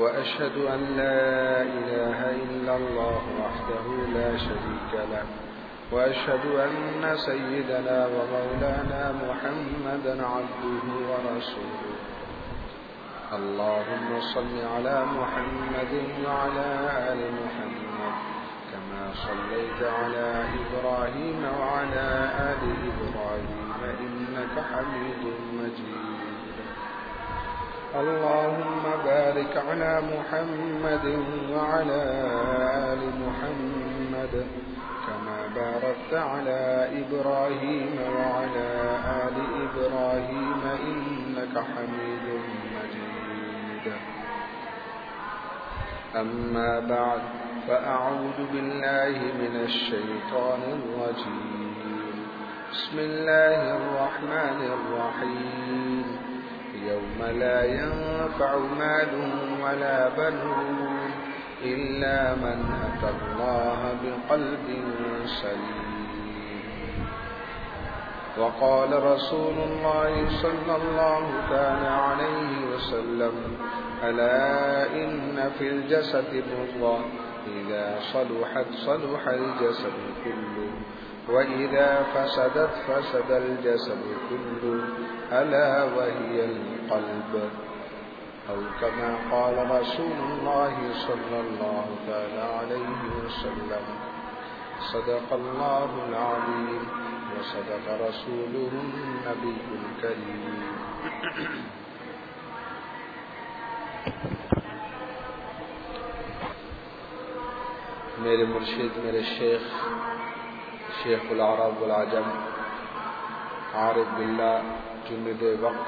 وأشهد أن لا إله إلا الله وحده لا شريك له وأشهد أن سيدنا ومولانا محمدا عبده ورسوله. اللهم صل على محمد وعلى آل محمد كما صليت على إبراهيم وعلى آل إبراهيم إنك حميد مجيد. اللهم بارك على محمد وعلى آل محمد كما باركت على إبراهيم وعلى آل إبراهيم إنك حميد مجيد. أما بعد، فأعوذ بالله من الشيطان الرجيم. بسم الله الرحمن الرحيم. يوم لا ينفع مال ولا بنون إلا من أتى الله بقلب سليم. وقال رسول الله صلى الله عليه وسلم: ألا إن في الجسد مضغة إذا صلحت صلح الجسد كله وإذا فسدت فسد الجسد كله ألا وهي القلب، أو كما قال رسول الله صلى الله عليه وسلم. صدق الله العظيم وصدق رسوله النبي الكريم. میرے مرشد، میرے شیخ العرب والعجم عارف باللہ جمید وقت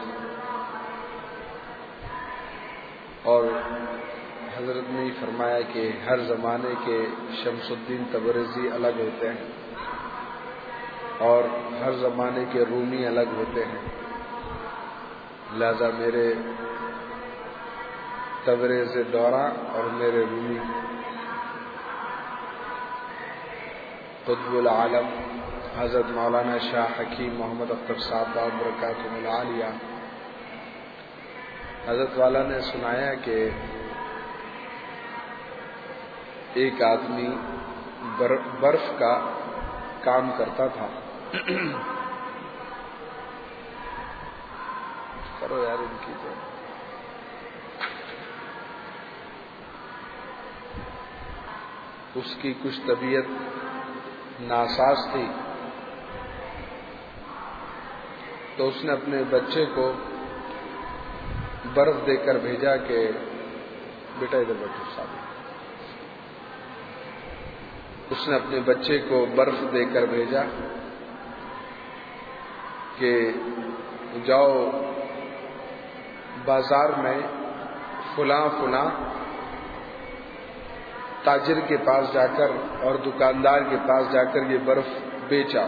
اور حضرت نے فرمایا کہ ہر زمانے کے شمس الدین تبریزی الگ ہوتے ہیں اور ہر زمانے کے رومی الگ ہوتے ہیں، لہذا میرے تبریز دورہ اور میرے رومی قطب العالم حضرت مولانا شاہ حکیم محمد اختر صاحب برکاتہ العالیہ، حضرت والا نے سنایا کہ ایک آدمی برف کا کام کرتا تھا. کرو یار ان کی تو اس کی کچھ طبیعت ناساز تھی، تو اس نے اپنے بچے کو برف دے کر بھیجا کہ بیٹا ادھر بیٹھو صاحب. اس نے اپنے بچے کو برف دے کر بھیجا کہ جاؤ بازار میں فلاں تاجر کے پاس جا کر اور دکاندار کے پاس جا کر یہ برف بیچا.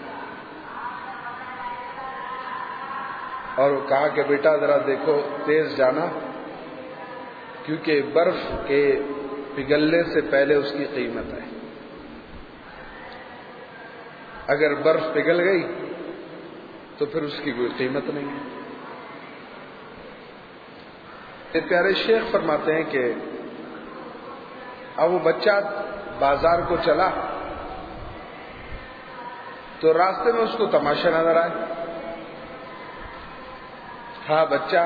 اور وہ کہا کہ بیٹا ذرا دیکھو تیز جانا، کیونکہ برف کے پگھلنے سے پہلے اس کی قیمت ہے. اگر برف پگھل گئی تو پھر اس کی کوئی قیمت نہیں ہے. یہ پیارے شیخ فرماتے ہیں کہ اب وہ بچہ بازار کو چلا تو راستے میں اس کو تماشا نظر آئے. ہاں بچہ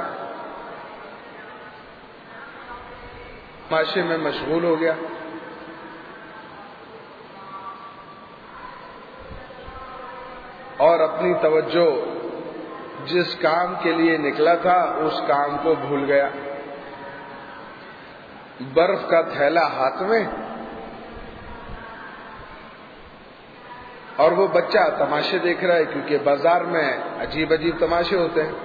تماشے میں مشغول ہو گیا اور اپنی توجہ جس کام کے لیے نکلا تھا اس کام کو بھول گیا. برف کا تھیلا ہاتھ میں اور وہ بچہ تماشے دیکھ رہا ہے، کیونکہ بازار میں عجیب تماشے ہوتے ہیں.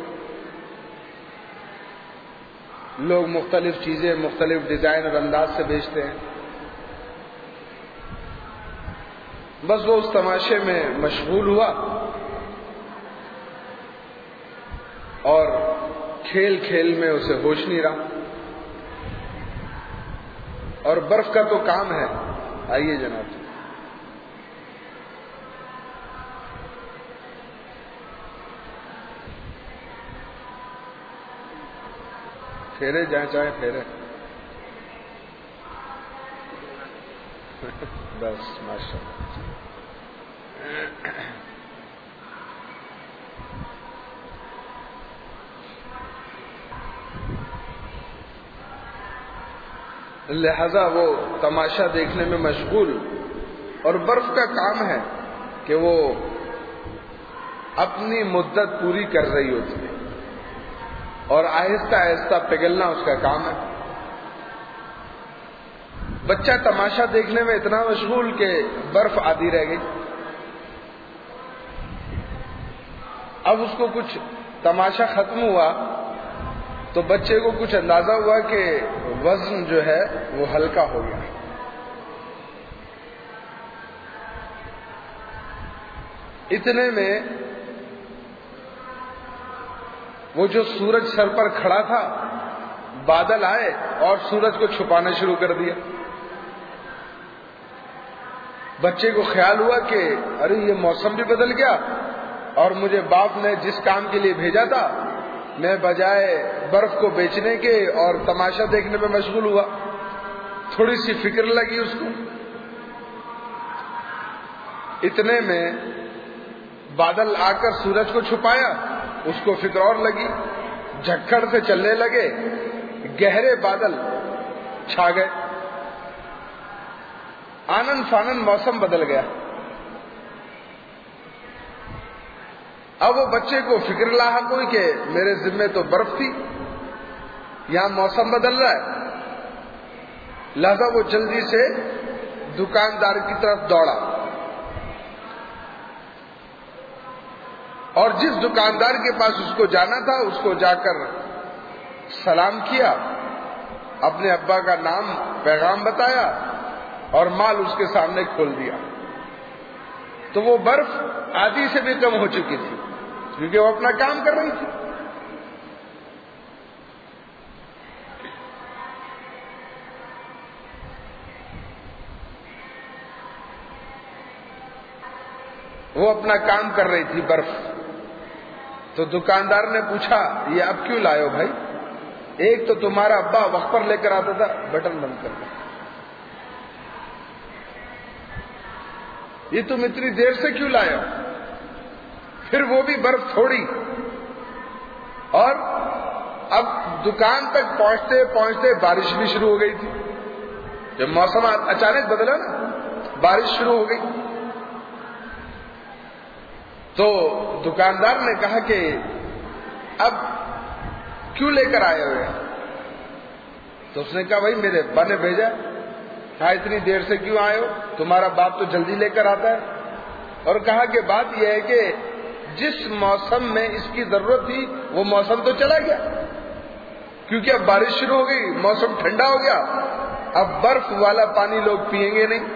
لوگ مختلف چیزیں مختلف ڈیزائن اور انداز سے بیچتے ہیں. بس وہ اس تماشے میں مشغول ہوا اور کھیل میں اسے ہوش نہیں رہا. اور برف کا تو کام ہے. آئیے جناب، پھیرے جائیں چاہے پھیرے. بس ماشاء اللہ. لہذا وہ تماشا دیکھنے میں مشغول، اور برف کا کام ہے کہ وہ اپنی مدت پوری کر رہی ہوتی ہے اور آہستہ آہستہ پگھلنا اس کا کام ہے. بچہ تماشا دیکھنے میں اتنا مشغول کہ برف آدھی رہ گئی. اب اس کو کچھ تماشا ختم ہوا تو بچے کو کچھ اندازہ ہوا کہ وزن جو ہے وہ ہلکا ہو گیا. اتنے میں وہ جو سورج سر پر کھڑا تھا، بادل آئے اور سورج کو چھپانا شروع کر دیا. بچے کو خیال ہوا کہ ارے یہ موسم بھی بدل گیا، اور مجھے باپ نے جس کام کے لیے بھیجا تھا میں بجائے برف کو بیچنے کے اور تماشا دیکھنے میں مشغول ہوا. تھوڑی سی فکر لگی اس کو. اتنے میں بادل آ کر سورج کو چھپایا، اس کو فکر اور لگی، جھکڑ سے چلنے لگے، گہرے بادل چھا گئے، آنن فانن موسم بدل گیا. اب وہ بچے کو فکر لاحق ہوئی کہ میرے ذمے تو برف تھی، یہاں موسم بدل رہا ہے. لہذا وہ جلدی سے دکاندار کی طرف دوڑا اور جس دکاندار کے پاس اس کو جانا تھا اس کو جا کر سلام کیا، اپنے ابا کا نام پیغام بتایا اور مال اس کے سامنے کھول دیا. تو وہ برف آدھی سے بھی کم ہو چکی تھی کیونکہ وہ اپنا کام کر رہی تھی. وہ اپنا کام کر رہی تھی برف. تو دکاندار نے پوچھا یہ اب کیوں لائے ہو بھائی؟ ایک تو تمہارا ابا وقت پر لے کر آتا تھا، بٹن بند کر دو. یہ تم اتنی دیر سے کیوں لائے ہو؟ پھر وہ بھی برف تھوڑی. اور اب دکان تک پہنچتے پہنچتے بارش بھی شروع ہو گئی تھی. جب موسم اچانک بدلا نا، بارش شروع ہو گئی. تو دکاندار نے کہا کہ اب کیوں لے کر آئے ہوئے؟ تو اس نے کہا بھائی میرے ابا نے بھیجا. کہا اتنی دیر سے کیوں آئے ہو؟ تمہارا باپ تو جلدی لے کر آتا ہے. اور کہا کہ بات یہ ہے کہ جس موسم میں اس کی ضرورت تھی وہ موسم تو چلا گیا، کیونکہ اب بارش شروع ہو گئی، موسم ٹھنڈا ہو گیا، اب برف والا پانی لوگ پیئیں گے نہیں،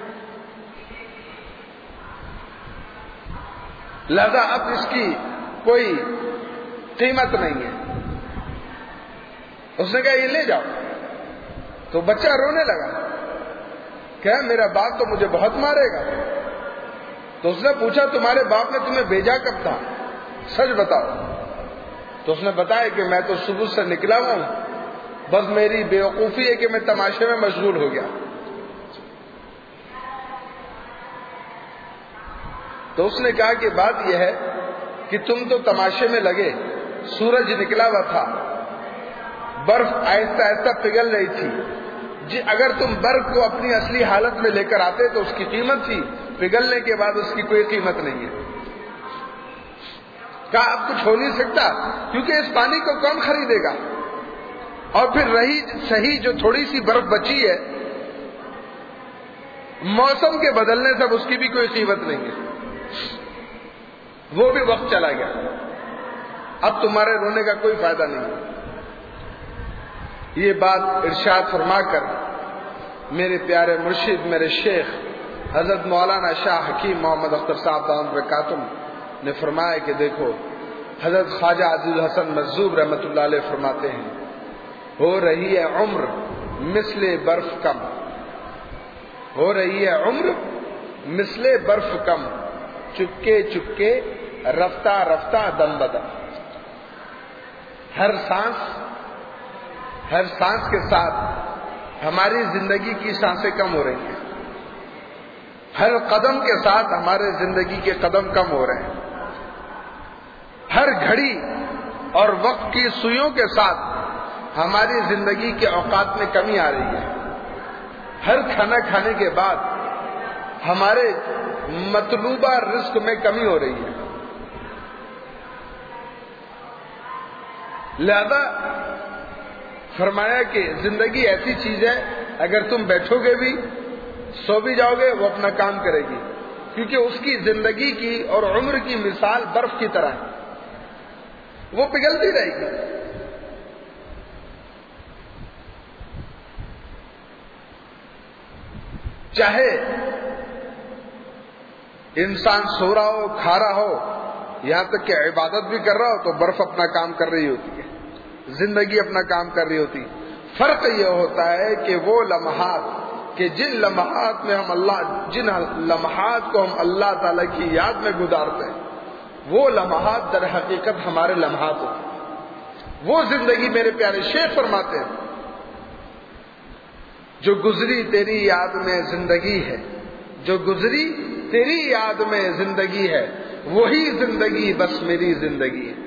لہذا اب اس کی کوئی قیمت نہیں ہے. اس نے کہا یہ لے جاؤ. تو بچہ رونے لگا کہ میرا باپ تو مجھے بہت مارے گا. تو اس نے پوچھا تمہارے باپ نے تمہیں بھیجا کب تھا؟ سچ بتاؤ. تو اس نے بتایا کہ میں تو صبح سے نکلا ہوں، بس میری بیوقوفی ہے کہ میں تماشے میں مشغول ہو گیا. تو اس نے کہا کہ بات یہ ہے کہ تم تو تماشے میں لگے، سورج نکلا ہوا تھا، برف آہستہ آہستہ پگھل رہی تھی. اگر تم برف کو اپنی اصلی حالت میں لے کر آتے تو اس کی قیمت تھی، پگھلنے کے بعد اس کی کوئی قیمت نہیں ہے. کہا اب کچھ ہو نہیں سکتا کیونکہ اس پانی کو کون خریدے گا، اور پھر رہی صحیح جو تھوڑی سی برف بچی ہے، موسم کے بدلنے سے اس کی بھی کوئی قیمت نہیں ہے، وہ بھی وقت چلا گیا، اب تمہارے رونے کا کوئی فائدہ نہیں. یہ بات ارشاد فرما کر میرے پیارے مرشد، میرے شیخ حضرت مولانا شاہ حکیم محمد اختر صاحب دامت برکاتہم نے فرمایا کہ دیکھو حضرت خواجہ عزیز الحسن مجذوب رحمۃ اللہ علیہ فرماتے ہیں ہو رہی ہے عمر مثل برف کم، ہو رہی ہے عمر مثل برف کم، چپکے چپکے رفتہ رفتہ دم بدم. ہر سانس کے ساتھ ہماری زندگی کی سانسیں کم ہو رہی ہیں. ہر قدم کے ساتھ ہمارے زندگی کے قدم کم ہو رہے ہیں. ہر گھڑی اور وقت کی سوئیوں کے ساتھ ہماری زندگی کے اوقات میں کمی آ رہی ہے. ہر کھانا کھانے کے بعد ہمارے مطلوبہ رزق میں کمی ہو رہی ہے. لہذا فرمایا کہ زندگی ایسی چیز ہے، اگر تم بیٹھو گے بھی، سو بھی جاؤ گے، وہ اپنا کام کرے گی، کیونکہ اس کی زندگی کی اور عمر کی مثال برف کی طرح ہے، وہ پگھلتی رہے گی. چاہے انسان سو رہا ہو، کھا رہا ہو، یہاں تک کہ عبادت بھی کر رہا ہو، تو برف اپنا کام کر رہی ہوتی ہے، زندگی اپنا کام کر رہی ہوتی. فرق یہ ہوتا ہے کہ وہ لمحات کہ جن لمحات میں جن لمحات کو ہم اللہ تعالی کی یاد میں گزارتے ہیں، وہ لمحات در حقیقت ہمارے لمحات ہوتے ہیں. وہ زندگی میرے پیارے شیخ فرماتے ہیں، جو گزری تیری یاد میں زندگی ہے، جو گزری تیری یاد میں زندگی ہے، وہی زندگی بس میری زندگی ہے.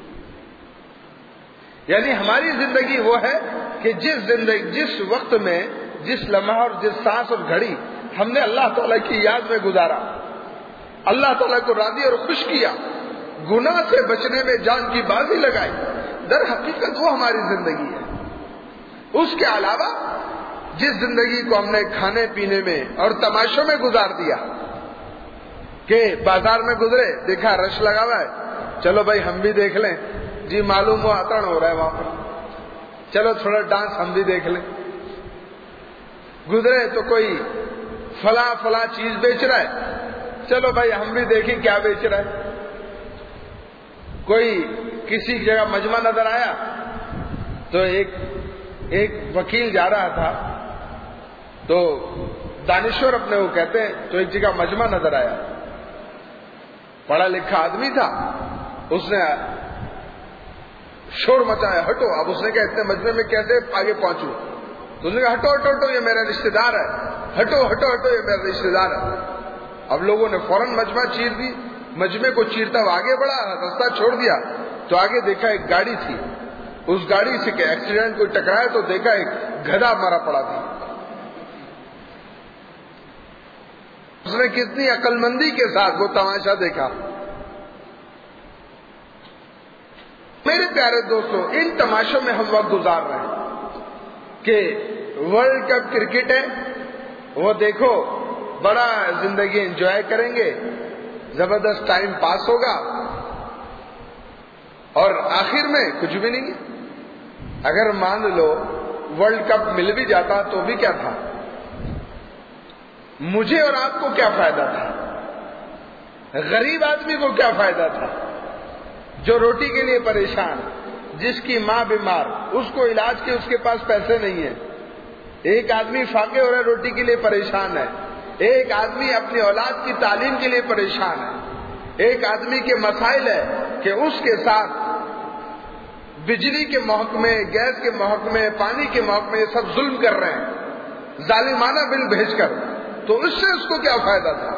یعنی ہماری زندگی وہ ہے کہ جس وقت میں، جس لمحہ اور جس سانس اور گھڑی ہم نے اللہ تعالیٰ کی یاد میں گزارا، اللہ تعالیٰ کو راضی اور خوش کیا، گناہ سے بچنے میں جان کی بازی لگائی، در حقیقت وہ ہماری زندگی ہے. اس کے علاوہ جس زندگی کو ہم نے کھانے پینے میں اور تماشوں میں گزار دیا، کہ بازار میں گزرے، دیکھا رش لگا ہوا ہے، چلو بھائی ہم بھی دیکھ لیں، جی معلوم ہوا اترن ہو رہا ہے وہاں پر، چلو تھوڑا ڈانس ہم بھی دیکھ لیں. گزرے تو کوئی فلاں چیز بیچ رہا ہے، چلو بھائی ہم بھی دیکھیں کیا بیچ رہا ہے. کوئی کسی جگہ مجمع نظر آیا تو ایک وکیل جا رہا تھا، تو دانشور اپنے وہ کہتے ہیں، تو ایک جگہ مجمع نظر آیا، پڑھا لکھا آدمی تھا، اس نے شور مچایا، ہٹو. اب اس نے کہا اتنے مجمع میں کیسے آگے پہنچوں؟ تو اس نے کہا ہٹو یہ میرا رشتہ دار ہے، ہٹو یہ میرا رشتہ دار ہے. اب لوگوں نے فوراً مجمع چیر دی، مجمع کو چیرتا ہوا آگے بڑھا، راستہ چھوڑ دیا، تو آگے دیکھا ایک گاڑی تھی، اس گاڑی سے کہ ایکسیڈنٹ کوئی ٹکرایا تو دیکھا ایک گدھا مرا پڑا تھا. اس نے کتنی عقل مندی کے ساتھ وہ تماشا دیکھا. میرے پیارے دوستو، ان تماشوں میں ہم وقت گزار رہے ہیں کہ ورلڈ کپ کرکٹ ہے، وہ دیکھو، بڑا زندگی انجوائے کریں گے، زبردست ٹائم پاس ہوگا، اور آخر میں کچھ بھی نہیں. اگر مان لو ورلڈ کپ مل بھی جاتا تو بھی کیا تھا؟ مجھے اور آپ کو کیا فائدہ تھا؟ غریب آدمی کو کیا فائدہ تھا؟ جو روٹی کے لیے پریشان، جس کی ماں بیمار، اس کو علاج کے اس کے پاس پیسے نہیں ہیں. ایک آدمی فاقے ہو رہا ہے، روٹی کے لیے پریشان ہے. ایک آدمی اپنی اولاد کی تعلیم کے لیے پریشان ہے. ایک آدمی کے مسائل ہے کہ اس کے ساتھ بجلی کے محکمے، گیس کے محکمے، پانی کے محکمے سب ظلم کر رہے ہیں ظالمانہ بل بھیج کر، تو اس سے اس کو کیا فائدہ تھا؟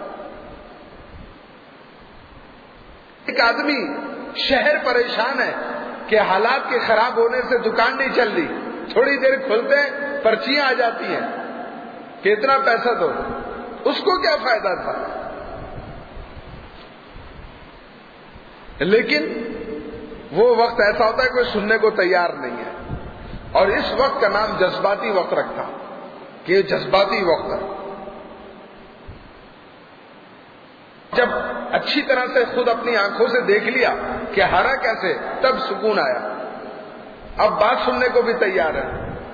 ایک آدمی شہر پریشان ہے کہ حالات کے خراب ہونے سے دکان نہیں چل رہی، تھوڑی دیر کھلتے ہیں پرچیاں آ جاتی ہیں کہ اتنا پیسہ دو، اس کو کیا فائدہ تھا؟ لیکن وہ وقت ایسا ہوتا ہے کوئی سننے کو تیار نہیں ہے. اور اس وقت کا نام جذباتی وقت رکھا کہ یہ جذباتی وقت ہے. جب اچھی طرح سے خود اپنی آنکھوں سے دیکھ لیا کہ ہارا کیسے، تب سکون آیا. اب بات سننے کو بھی تیار ہے.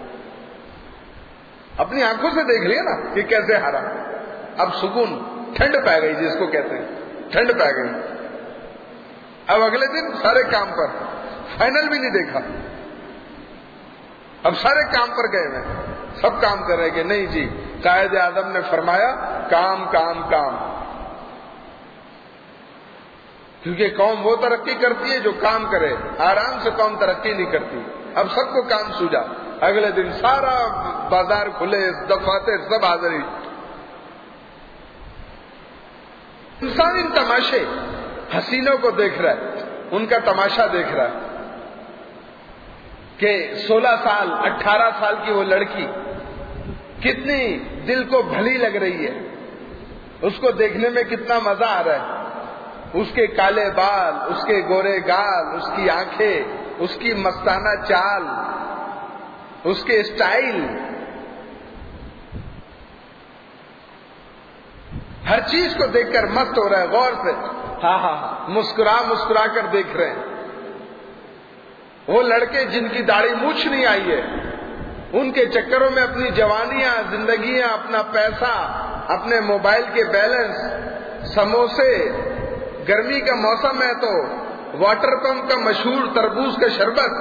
اپنی آنکھوں سے دیکھ لیا نا کہ کیسے ہارا، اب سکون، ٹھنڈ پہ گئی، جس کو کہتے ہیں ٹھنڈ پہ گئی. اب اگلے دن سارے کام پر، فائنل بھی نہیں دیکھا، اب سارے کام پر گئے ہوئے، سب کام کر رہے کہ نہیں جی قائد اعظم نے فرمایا کام کام کام. کیونکہ قوم وہ ترقی کرتی ہے جو کام کرے، آرام سے قوم ترقی نہیں کرتی. اب سب کو کام سوجا، اگلے دن سارا بازار کھلے، دفاتر سب حاضری. انسان ان تماشے حسینوں کو دیکھ رہا ہے، ان کا تماشا دیکھ رہا ہے کہ 16 سال 18 سال کی وہ لڑکی کتنی دل کو بھلی لگ رہی ہے، اس کو دیکھنے میں کتنا مزہ آ رہا ہے، اس کے کالے بال، اس کے گورے گال، اس کی آنکھیں، اس کی مستانہ چال، اس کے اسٹائل، ہر چیز کو دیکھ کر مست ہو رہا ہے، غور سے ہاں ہاں مسکرا مسکرا کر دیکھ رہے ہیں۔ وہ لڑکے جن کی داڑھی مونچھ نہیں آئی ہے، ان کے چکروں میں اپنی جوانیاں، زندگیاں، اپنا پیسہ، اپنے موبائل کے بیلنس، سموسے، گرمی کا موسم ہے تو واٹر پمپ کا مشہور تربوز کا شربت،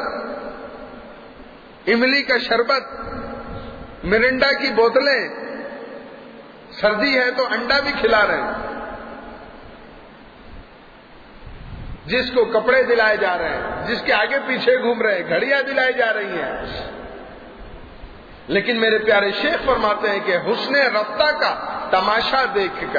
املی کا شربت، مرنڈا کی بوتلیں، سردی ہے تو انڈا بھی کھلا رہے ہیں، جس کو کپڑے دلائے جا رہے ہیں، جس کے آگے پیچھے گھوم رہے ہیں، گھڑیاں دلائی جا رہی ہیں۔ لیکن میرے پیارے شیخ فرماتے ہیں کہ حسن رفتہ کا تماشا دیکھ کر،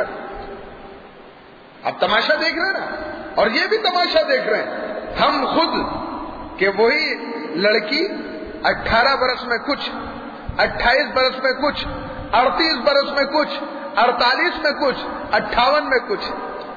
اب تماشا دیکھ رہے ہیں نا، اور یہ بھی تماشا دیکھ رہے ہیں ہم خود، کہ وہی لڑکی 18 برس میں کچھ، 28 برس میں کچھ، 38 برس میں کچھ، 48 میں کچھ، 58 میں کچھ،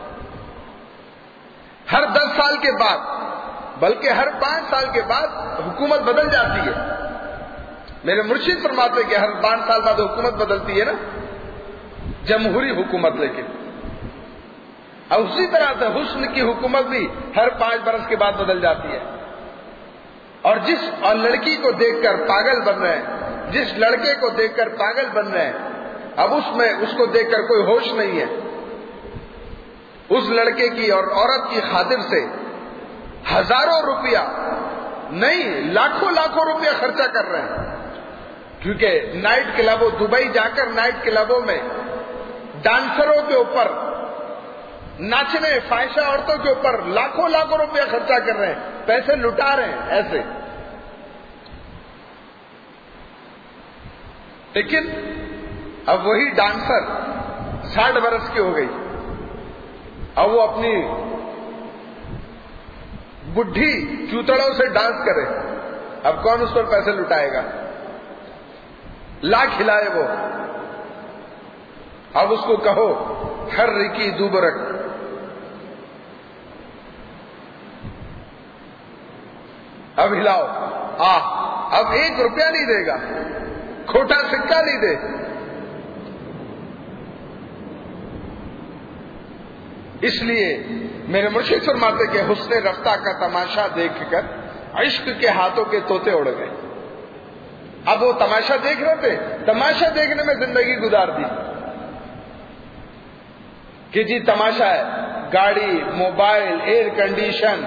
ہر 10 سال کے بعد، بلکہ ہر 5 سال کے بعد حکومت بدل جاتی ہے۔ میرے مرشد فرماتے کہ ہر 5 سال بعد حکومت بدلتی ہے نا، جمہوری حکومت، لیکن اور اسی طرح سے حسن کی حکومت بھی ہر 5 برس کے بعد بدل جاتی ہے۔ اور جس اور لڑکی کو دیکھ کر پاگل بن رہے ہیں، جس لڑکے کو دیکھ کر پاگل بن رہے ہیں، اب اس کو دیکھ کر کوئی ہوش نہیں ہے، اس لڑکے کی اور عورت کی خاطر سے ہزاروں روپیہ نہیں، لاکھوں لاکھوں روپیہ خرچہ کر رہے ہیں، کیونکہ نائٹ کلبوں، دبئی جا کر نائٹ کلبوں میں ڈانسروں کے اوپر، ناچنے فاحشہ عورتوں کے اوپر لاکھوں لاکھوں روپیہ خرچہ کر رہے ہیں، پیسے لٹا رہے ہیں ایسے۔ لیکن اب وہی ڈانسر 60 برس کی ہو گئی، اب وہ اپنی بڈھی چوتڑوں سے ڈانس کرے، اب کون اس پر پیسے لٹائے گا؟ لا کھلائے وہ، اب اس کو کہو ہر رکی دوبرک، اب ہلاؤ، اب 1 روپیہ نہیں دے گا، کھوٹا سکہ نہیں دے۔ اس لیے میرے مرشد فرماتے کہ حسن رفتہ کا تماشا دیکھ کر عشق کے ہاتھوں کے طوطے اڑ گئے۔ اب وہ تماشا دیکھ رہے تھے، تماشا دیکھنے میں زندگی گزار دی کہ جی تماشا ہے، گاڑی، موبائل، ایئر کنڈیشن،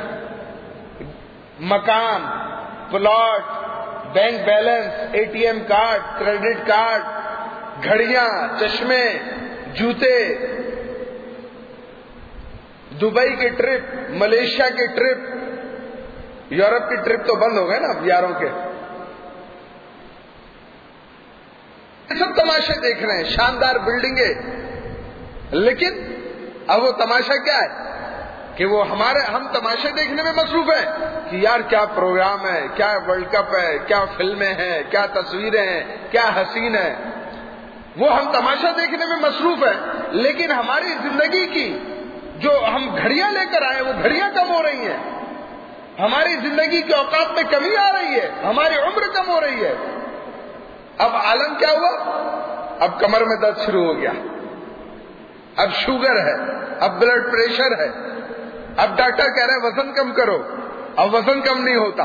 مکان، پلاٹ، bank balance, ATM card, credit card, گھڑیاں، چشمے، جوتے، دبئی کی ٹرپ، ملیشیا کی ٹرپ، یورپ کی ٹرپ تو بند ہو گئے نا اب یاروں کے، یہ سب تماشے دیکھ رہے ہیں، شاندار بلڈنگیں، لیکن اب وہ تماشا کیا ہے کہ وہ ہم تماشے دیکھنے میں مصروف ہیں کہ یار کیا پروگرام ہے، کیا ورلڈ کپ ہے، کیا فلمیں ہیں، کیا تصویریں ہیں، کیا حسین ہے، وہ ہم تماشا دیکھنے میں مصروف ہیں، لیکن ہماری زندگی کی جو ہم گھڑیاں لے کر آئے وہ گھڑیاں کم ہو رہی ہیں، ہماری زندگی کے اوقات میں کمی آ رہی ہے، ہماری عمر کم ہو رہی ہے۔ اب عالم کیا ہوا؟ اب کمر میں درد شروع ہو گیا، اب شوگر ہے، اب بلڈ پریشر ہے، اب ڈاکٹر کہہ رہے ہیں وزن کم کرو، اب وزن کم نہیں ہوتا،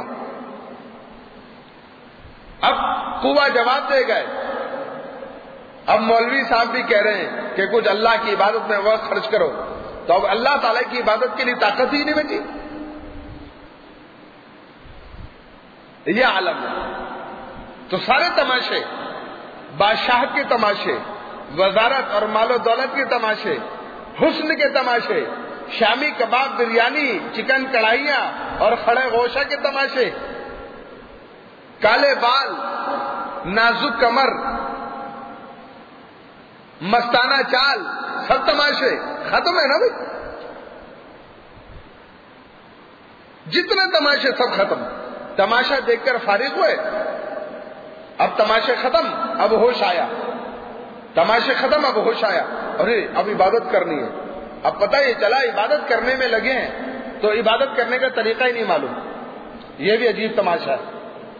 اب قوہ جواب دے گئے، اب مولوی صاحب بھی کہہ رہے ہیں کہ کچھ اللہ کی عبادت میں وقت خرچ کرو، تو اب اللہ تعالی کی عبادت کے لیے طاقت ہی نہیں بچی۔ یہ عالم ہے، تو سارے تماشے، بادشاہ کے تماشے، وزارت اور مال و دولت کے تماشے، حسن کے تماشے، شامی کباب، بریانی، چکن کڑھائیاں اور کھڑے گوشہ کے تماشے، کالے بال، نازک کمر، مستانہ چال، سب تماشے ختم ہے نا بھائی، جتنے تماشے سب ختم. تماشا دیکھ کر فارغ ہوئے، اب تماشے ختم، اب ہوش آیا. تماشے ختم، اب ہوش آیا، ارے اب عبادت کرنی ہے. اب پتہ یہ چلا عبادت کرنے میں لگے ہیں تو عبادت کرنے کا طریقہ ہی نہیں معلوم. یہ بھی عجیب تماشا ہے.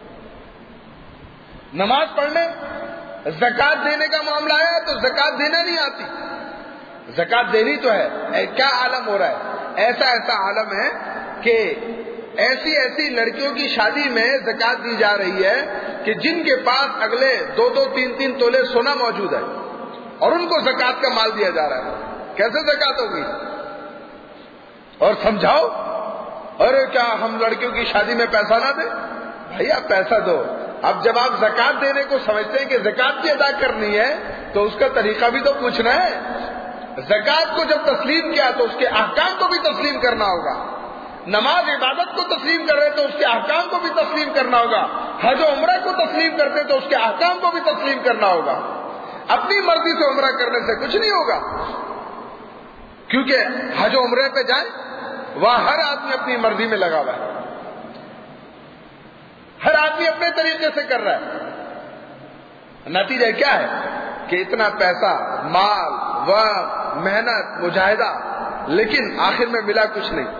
نماز پڑھنے زکات دینے کا معاملہ آیا تو زکات دینا نہیں آتی. زکات دینی تو ہے. کیا عالم ہو رہا ہے، ایسا ایسا عالم ہے کہ ایسی ایسی لڑکیوں کی شادی میں زکات دی جا رہی ہے کہ جن کے پاس اگلے 2-2 3-3 تولے سونا موجود ہے اور ان کو زکات کا مال دیا جا رہا ہے. کیسے زکات ہوگی؟ اور سمجھاؤ، ارے کیا ہم لڑکیوں کی شادی میں پیسہ نہ دیں؟ بھائی آپ پیسہ دو. اب جب آپ زکات دینے کو سمجھتے ہیں کہ زکات بھی ادا کرنی ہے تو اس کا طریقہ بھی تو پوچھنا ہے. زکات کو جب تسلیم کیا تو اس کے احکام کو بھی تسلیم کرنا ہوگا. نماز عبادت کو تسلیم کر رہے تو اس کے احکام کو بھی تسلیم کرنا ہوگا. حج و عمرہ کو تسلیم کرتے تو اس کے احکام کو بھی تسلیم کرنا ہوگا. اپنی مرضی سے عمرہ کرنے سے کچھ نہیں ہوگا، کیونکہ حج و عمرے پہ جائیں وہاں ہر آدمی اپنی مرضی میں لگا ہوا ہے، ہر آدمی اپنے طریقے سے کر رہا ہے. نتیجہ کیا ہے کہ اتنا پیسہ، مال، وقت، محنت، مجاہدہ، لیکن آخر میں ملا کچھ نہیں.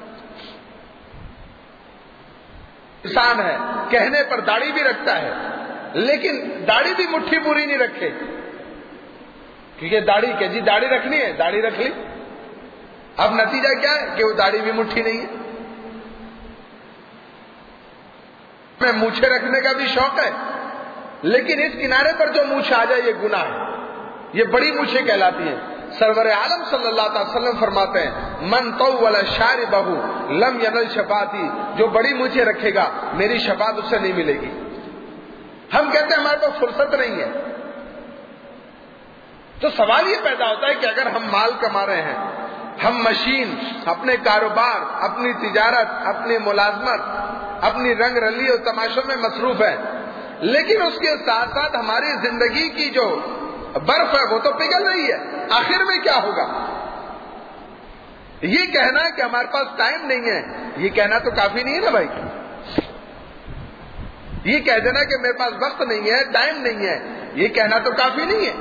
انسان ہے کہنے پر داڑھی بھی رکھتا ہے لیکن داڑھی بھی مٹھی پوری نہیں رکھے، کیونکہ داڑھی کہ جی داڑھی رکھنی ہے، داڑھی رکھ لی. اب نتیجہ کیا ہے کہ وہ داڑھی بھی مٹھی نہیں ہے. میں مونچھیں رکھنے کا بھی شوق ہے لیکن اس کنارے پر جو مونچھ آ جائے یہ گناہ ہے، یہ بڑی مونچھیں کہلاتی ہیں. سرور عالم صلی اللہ علیہ وسلم فرماتے ہیں من طول شاربہ لم ینل شفاعتی، جو بڑی مونچھیں رکھے گا میری شفاعت اس سے نہیں ملے گی. ہم کہتے ہیں ہمارے پاس فرصت نہیں ہے. تو سوال یہ پیدا ہوتا ہے کہ اگر ہم مال کما رہے ہیں، ہم مشین، اپنے کاروبار، اپنی تجارت، اپنی ملازمت، اپنی رنگ رلی اور تماشوں میں مصروف ہیں، لیکن اس کے ساتھ ساتھ ہماری زندگی کی جو برف ہے وہ تو پگھل رہی ہے، آخر میں کیا ہوگا؟ یہ کہنا کہ ہمارے پاس ٹائم نہیں ہے، یہ کہنا تو کافی نہیں ہے نا بھائی. یہ کہہ دینا کہ میرے پاس وقت نہیں ہے، ٹائم نہیں ہے، یہ کہنا تو کافی نہیں ہے.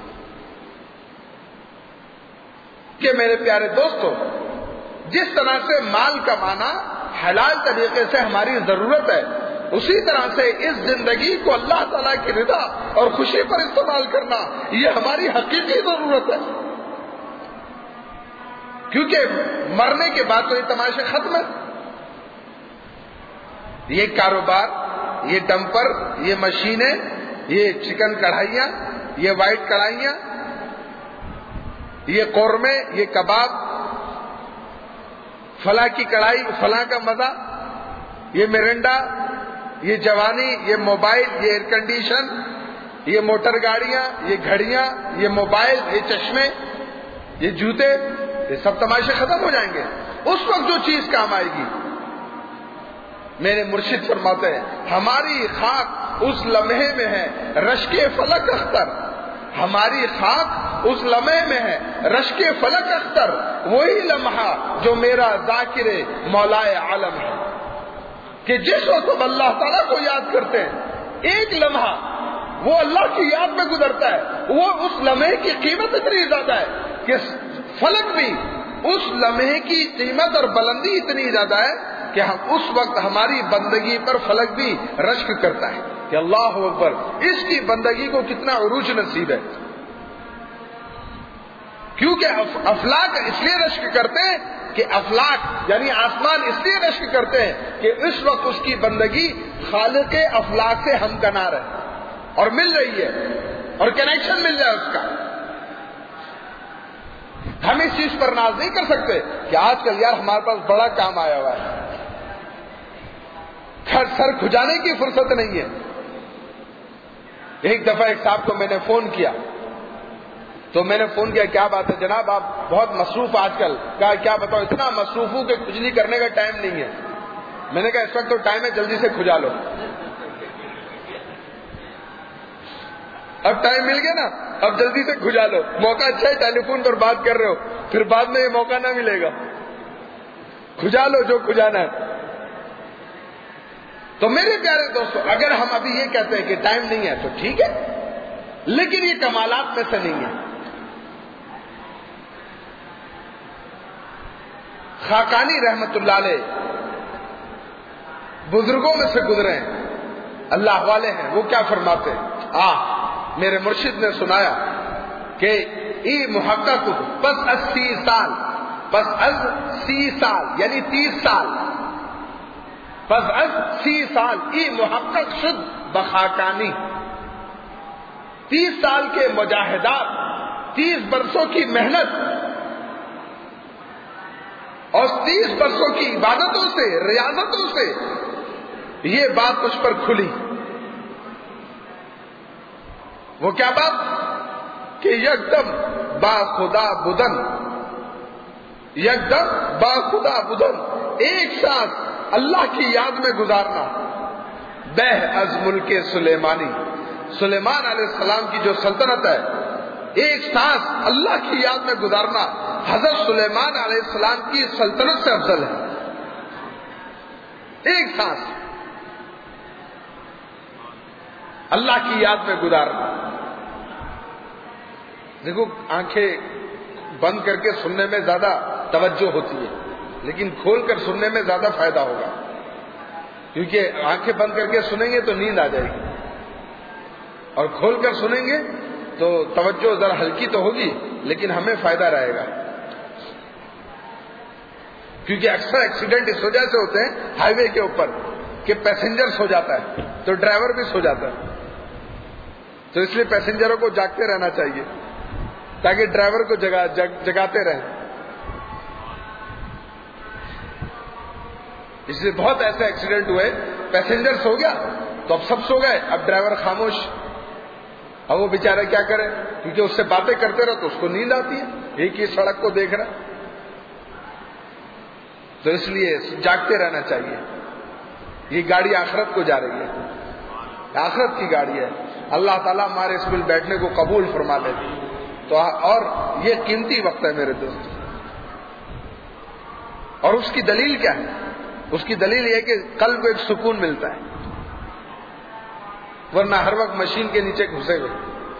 کہ میرے پیارے دوستو، جس طرح سے مال کمانا حلال طریقے سے ہماری ضرورت ہے، اسی طرح سے اس زندگی کو اللہ تعالیٰ کی رضا اور خوشی پر استعمال کرنا یہ ہماری حقیقی ضرورت ہے. کیونکہ مرنے کے بعد تو یہ تماشے ختم ہے. یہ کاروبار، یہ ڈمپر، یہ مشینیں، یہ چکن کڑھائیاں، یہ وائٹ کڑھائیاں، یہ قورمے، یہ کباب، فلاں کی کڑھائی، فلاں کا مزہ، یہ مرنڈا، یہ جوانی، یہ موبائل، یہ ایئر کنڈیشن، یہ موٹر گاڑیاں، یہ گھڑیاں، یہ موبائل، یہ چشمے، یہ جوتے، یہ سب تماشے ختم ہو جائیں گے. اس وقت جو چیز کام آئے گی، میرے مرشد فرماتے ہیں ہماری خاک اس لمحے میں ہے رشک فلک اختر. ہماری خاک اس لمحے میں ہے رشک فلک اختر، وہی لمحہ جو میرا ذاکر مولائے عالم ہے. کہ جس وقت ہم اللہ تعالیٰ کو یاد کرتے ہیں، ایک لمحہ وہ اللہ کی یاد میں گزرتا ہے، وہ اس لمحے کی قیمت اتنی زیادہ ہے کہ فلک بھی اس لمحے کی قیمت اور بلندی اتنی زیادہ ہے کہ ہم اس وقت ہماری بندگی پر فلک بھی رشک کرتا ہے کہ اللہ اکبر، اس کی بندگی کو کتنا عروج نصیب ہے. کیونکہ افلاک اس لیے رشک کرتے ہیں کہ افلاک یعنی آسمان اس لیے رشک کرتے ہیں کہ اس وقت اس کی بندگی خالق افلاک سے ہمکنار ہے اور مل رہی ہے اور کنیکشن مل رہا ہے اس کا. ہم اس چیز پر ناز نہیں کر سکتے کہ آج کل یار ہمارے پاس بڑا کام آیا ہوا ہے، سر کھجانے کی فرصت نہیں ہے. ایک دفعہ ایک صاحب کو میں نے فون کیا تو میں نے فون کیا، کیا بات ہے جناب آپ بہت مصروف آج کل؟ کہا کیا بتاؤ، اتنا مصروف ہوں کہ کھجلی کرنے کا ٹائم نہیں ہے. میں نے کہا اس وقت تو ٹائم ہے، جلدی سے کھجا لو. اب ٹائم مل گیا نا، اب جلدی سے کھجا لو، موقع اچھا ہے، ٹیلی فون پر بات کر رہے ہو، پھر بعد میں یہ موقع نہ ملے گا، کھجا لو جو کھجانا ہے۔ تو میرے پیارے دوستو، اگر ہم ابھی یہ کہتے ہیں کہ ٹائم نہیں ہے تو ٹھیک ہے، لیکن یہ کمالات میں سے نہیں ہے۔ خاقانی رحمت اللہ علیہ بزرگوں میں سے گزرے ہیں، اللہ والے ہیں، وہ کیا فرماتے ہیں؟ میرے مرشد نے سنایا کہ ای محقق پس 80 سال، پس از 30 سال یعنی 30 سال، پس از 30 سال ای محقق شد بخاکانی، 30 سال کے مجاہدات، 30 برسوں کی محنت اور 30 برسوں کی عبادتوں سے، ریاضتوں سے یہ بات مجھ پر کھلی۔ وہ کیا بات کہ یکدم با خدا بدن، یکدم با خدا بدن، ایک ساتھ اللہ کی یاد میں گزارنا، بہ از ملک سلیمانی، سلیمان علیہ السلام کی جو سلطنت ہے، ایک ساتھ اللہ کی یاد میں گزارنا حضرت سلیمان علیہ السلام کی سلطنت سے افضل ہے۔ ایک ساتھ اللہ کی یاد میں گزارنا۔ دیکھو، آنکھیں بند کر کے سننے میں زیادہ توجہ ہوتی ہے، لیکن کھول کر سننے میں زیادہ فائدہ ہوگا، کیونکہ آنکھیں بند کر کے سنیں گے تو نیند آ جائے گی، اور کھول کر سنیں گے تو توجہ ذرا ہلکی تو ہوگی لیکن ہمیں فائدہ رہے گا۔ کیونکہ اکثر ایکسیڈنٹ اس وجہ سے ہوتے ہیں ہائی وے کے اوپر کہ پیسنجر سو جاتا ہے تو ڈرائیور بھی سو جاتا ہے، تو اس لیے پیسنجروں کو جاگتے رہنا چاہیے تاکہ ڈرائیور کو جگاتے رہیں۔ اس لیے بہت ایسے ایکسیڈنٹ ہوئے، پیسنجر سو گیا تو اب سب سو گئے، اب ڈرائیور خاموش، اب وہ بیچارہ کیا کرے، کیونکہ اس سے باتیں کرتے رہو تو اس کو نیند آتی ہے، ایک ہی سڑک کو دیکھ رہا ہے، تو اس لیے جاگتے رہنا چاہیے۔ یہ گاڑی آخرت کو جا رہی ہے، آخرت کی گاڑی ہے، اللہ تعالیٰ ہمارے اس میں بیٹھنے کو قبول فرما لے تو، اور یہ قیمتی وقت ہے میرے دوست۔ اور اس کی دلیل کیا ہے؟ اس کی دلیل یہ کہ قلب کو ایک سکون ملتا ہے، ورنہ ہر وقت مشین کے نیچے گھسے ہوئے،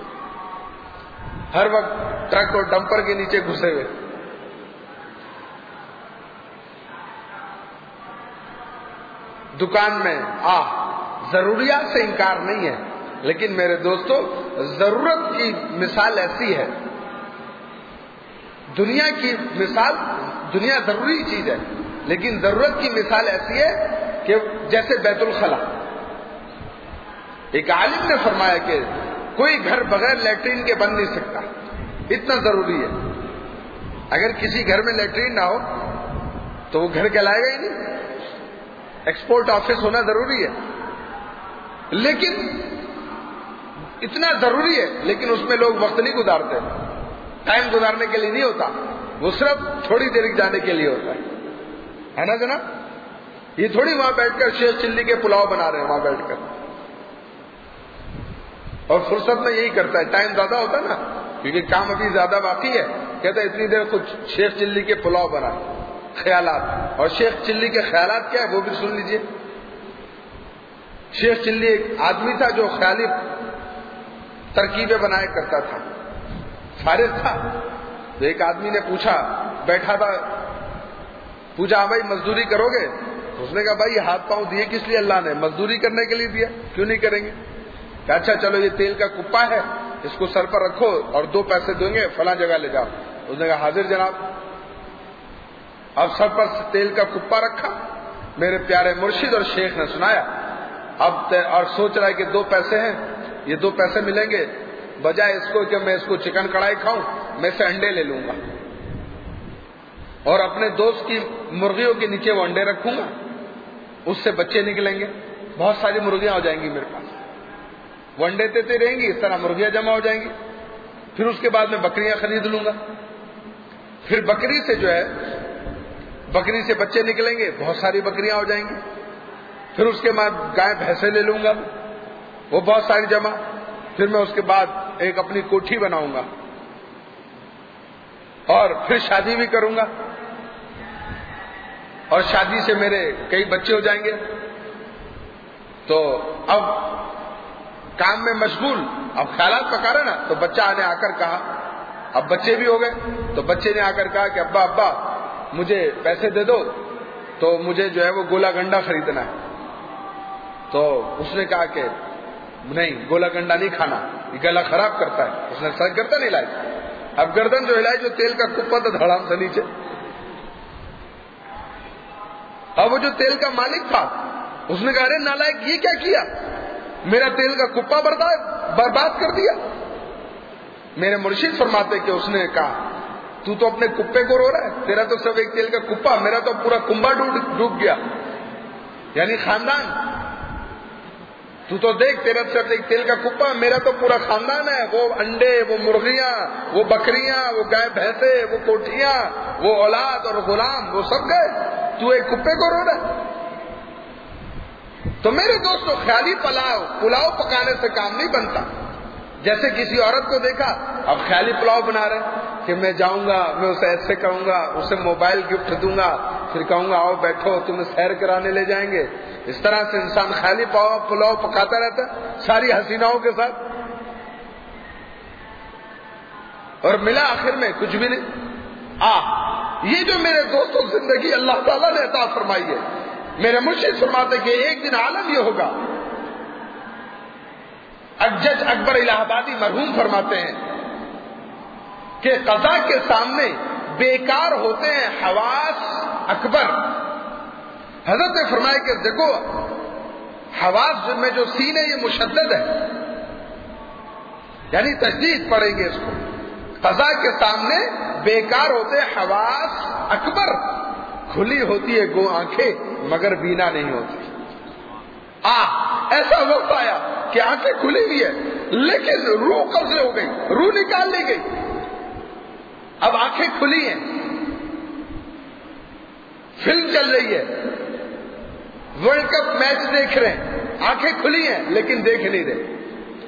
ہر وقت ٹرک اور ڈمپر کے نیچے گھسے ہوئے۔ دکان میں ضروریات سے انکار نہیں ہے، لیکن میرے دوستو ضرورت کی مثال ایسی ہے، دنیا کی مثال، دنیا ضروری چیز ہے لیکن ضرورت کی مثال ایسی ہے کہ جیسے بیت الخلا۔ ایک عالم نے فرمایا کہ کوئی گھر بغیر لیٹرین کے بن نہیں سکتا، اتنا ضروری ہے۔ اگر کسی گھر میں لیٹرین نہ ہو تو وہ گھر کہلائے گا ہی نہیں، ایکسپورٹ آفس ہونا ضروری ہے، لیکن اتنا ضروری ہے لیکن اس میں لوگ وقت نہیں گزارتے، ٹائم گزارنے کے لیے نہیں ہوتا، وہ صرف تھوڑی دیر جانے کے لیے ہوتا ہے نا جناب؟ یہ تھوڑی وہاں بیٹھ کر شیخ چلی کے پلاؤ بنا رہے ہیں وہاں بیٹھ کر، اور فرصت میں یہی کرتا ہے، ٹائم زیادہ ہوتا ہے نا کیونکہ کام ابھی زیادہ باقی ہے، کہتا ہے اتنی دیر کچھ شیخ چلی کے پلاؤ بنا، خیالات۔ اور شیخ چلی کے خیالات کیا ہے وہ بھی سن لیجئے۔ شیخ چلی ایک آدمی تھا جو خیالی ترکیبیں بنایا کرتا تھا، فارغ تھا، تو ایک آدمی نے پوچھا، بیٹھا تھا، پوچھا بھائی مزدوری کرو گے؟ اس نے کہا بھائی ہاتھ پاؤں دیے کس لیے اللہ نے؟ مزدوری کرنے کے لیے دیا، کیوں نہیں کریں گے؟ کہ اچھا چلو یہ تیل کا کپا ہے، اس کو سر پر رکھو اور 2 پیسے دیں گے فلاں جگہ لے جاؤ۔ اس نے کہا حاضر جناب۔ اب سر پر تیل کا کپا رکھا، میرے پیارے مرشد اور شیخ نے سنایا، اب اور سوچ رہا ہے کہ 2 پیسے ہیں، یہ 2 پیسے ملیں گے، بجائے اس کو کہ میں اس کو چکن کڑھائی کھاؤں، میں سے انڈے لے لوں گا اور اپنے دوست کی مرغیوں کے نیچے وہ انڈے رکھوں گا، اس سے بچے نکلیں گے، بہت ساری مرغیاں ہو جائیں گی میرے پاس، وہ انڈے دیتے رہیں گی، اس طرح مرغیاں جمع ہو جائیں گی، پھر اس کے بعد میں بکریاں خرید لوں گا، پھر بکری سے جو ہے، بکری سے بچے نکلیں گے، بہت ساری بکریاں ہو جائیں گی، پھر اس کے بعد گائے بھینسیں لے لوں گا، وہ بہت ساری جمع، پھر میں اس کے بعد ایک اپنی کوٹھی بناؤں گا اور پھر شادی بھی کروں گا، اور شادی سے میرے کئی بچے ہو جائیں گے، تو اب کام میں مشغول، اب خیالات پکا رہے نا، تو بچہ نے آ کر کہا، اب بچے بھی ہو گئے، تو بچے نے آ کر کہا کہ ابا ابا مجھے پیسے دے دو، تو مجھے جو ہے وہ گولا گنڈا خریدنا ہے۔ تو اس نے کہا کہ نہیں، گولا گنڈا نہیں کھانا، یہ گلا خراب کرتا ہے۔ اس نے سر گردن ہلائی، اب گردن جو ہلائی، جو تیل کا کپا تھا دھڑام سے نیچے، اب وہ جو تیل کا مالک تھا اس نے کہا ارے نالائق یہ کیا کیا، میرا تیل کا کپا برباد کر دیا۔ میرے مرشد فرماتے کہ اس نے کہا تو اپنے کپے کو رو رہا ہے، تیرا تو سب ایک تیل کا کپا، میرا تو پورا کنبا ڈوب گیا، یعنی خاندان۔ تو دیکھ، تیرا صرف ایک تیل کا کپا، میرا تو پورا خاندان ہے، وہ انڈے، وہ مرغیاں، وہ بکریاں، وہ گائے بھینسے، وہ کوٹھیاں، وہ اولاد اور غلام، وہ سب گئے، تو ایک کپے کو رو رہا ہے۔ تو میرے دوستو، خیالی پلاؤ پکانے سے کام نہیں بنتا۔ جیسے کسی عورت کو دیکھا، اب خیالی پلاؤ بنا رہے کہ میں جاؤں گا، میں اسے ایسے کہوں گا، اسے موبائل گفٹ دوں گا، پھر کہوں گا آؤ بیٹھو تمہیں سیر کرانے لے جائیں گے۔ اس طرح سے انسان خیالی پلاؤ پکاتا رہتا ہے ساری حسیناؤں کے ساتھ، اور ملا آخر میں کچھ بھی نہیں۔ یہ جو میرے دوستوں زندگی اللہ تعالیٰ نے عطا فرمائی ہے، میرے مرشد فرماتے کہ ایک دن عالم یہ ہوگا، جج اکبر الہ آبادی مرحوم فرماتے ہیں کہ قضا کے سامنے بیکار ہوتے ہیں حواس اکبر۔ حضرت نے فرمایا کہ دیکھو، حواس میں جو سین ہے یہ مشدد ہے، یعنی تشدید پڑیں گے اس کو۔ قضا کے سامنے بیکار ہوتے حواس اکبر، کھلی ہوتی ہے گو آنکھیں مگر بینا نہیں ہوتی۔ ایسا وقت آیا کہ آنکھیں کھلی ہوئی ہے لیکن روح قبضے ہو گئی، روح نکال لی گئی۔ اب آنکھیں کھلی ہیں، فلم چل رہی ہے، ورلڈ کپ میچ دیکھ رہے ہیں، آنکھیں کھلی ہیں لیکن دیکھ نہیں رہے۔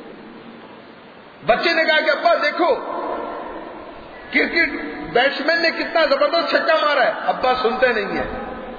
بچے نے کہا کہ ابا دیکھو کرکٹ بیٹسمین نے کتنا زبردست چھکا مارا ہے، ابا سنتے نہیں ہیں۔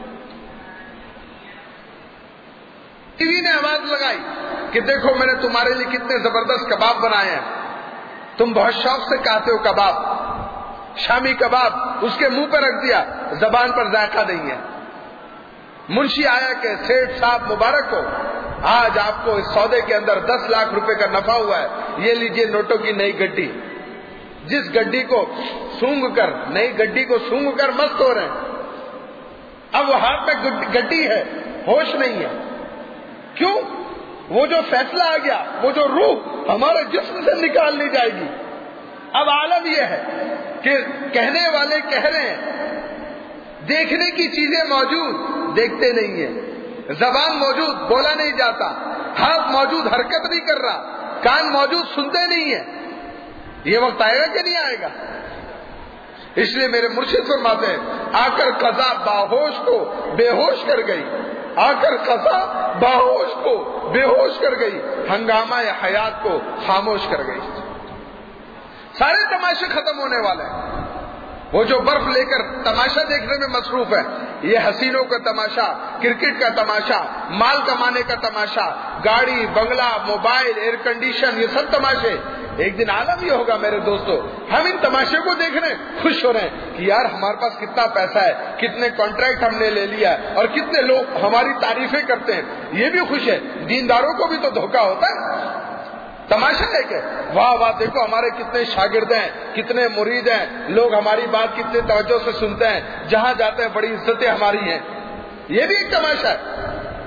ٹی وی نے آواز لگائی کہ دیکھو میں نے تمہارے لیے کتنے زبردست کباب بنائے ہیں، تم بہت شوق سے کھاتے ہو کباب، شامی کباب، اس کے منہ پہ رکھ دیا، زبان پر ذائقہ نہیں ہے۔ منشی آیا کہ سیٹھ صاحب مبارک ہو، آج آپ کو اس سودے کے اندر 10 لاکھ روپے کا نفع ہوا ہے، یہ لیجئے نوٹوں کی نئی گڈی۔ جس گڈی کو سونگ کر، نئی گڈی کو سونگ کر مست ہو رہے ہیں، اب وہ ہاتھ میں گڈی ہے، ہوش نہیں ہے۔ کیوں؟ وہ جو فیصلہ آ گیا، وہ جو روح ہمارے جسم سے نکال لی جائے گی۔ اب عالم یہ ہے کہ کہنے والے کہہ رہے ہیں، دیکھنے کی چیزیں موجود، دیکھتے نہیں ہیں، زبان موجود، بولا نہیں جاتا، ہاتھ موجود، حرکت نہیں کر رہا، کان موجود، سنتے نہیں ہیں۔ یہ وقت آئے گا کہ نہیں آئے گا؟ اس لیے میرے مرشد فرماتے ہیں، آ کر قضا باہوش کو بے ہوش کر گئی، آ کر قضا باہوش کو بے ہوش کر گئی، ہنگامہ حیات کو خاموش کر گئی۔ سارے تماشے ختم ہونے والے ہیں۔ وہ جو برف لے کر تماشا دیکھنے میں مصروف ہے، یہ حسینوں کا تماشا، کرکٹ کا تماشا، مال کمانے کا تماشا، گاڑی، بنگلہ، موبائل، ایئر کنڈیشن، یہ سب تماشے۔ ایک دن عالم یہ ہوگا میرے دوستو، ہم ان تماشے کو دیکھ رہے ہیں، خوش ہو رہے ہیں کہ یار ہمارے پاس کتنا پیسہ ہے، کتنے کانٹریکٹ ہم نے لے لیا ہے، اور کتنے لوگ ہماری تعریفیں کرتے ہیں، یہ بھی خوش ہے۔ دینداروں کو بھی تو دھوکہ ہوتا ہے، تماشا ہے کہ واہ واہ دیکھو ہمارے کتنے شاگرد ہیں، کتنے مرید ہیں، لوگ ہماری بات کتنے توجہ سے سنتے ہیں، جہاں جاتے ہیں بڑی عزتیں ہماری ہیں، یہ بھی ایک تماشا ہے۔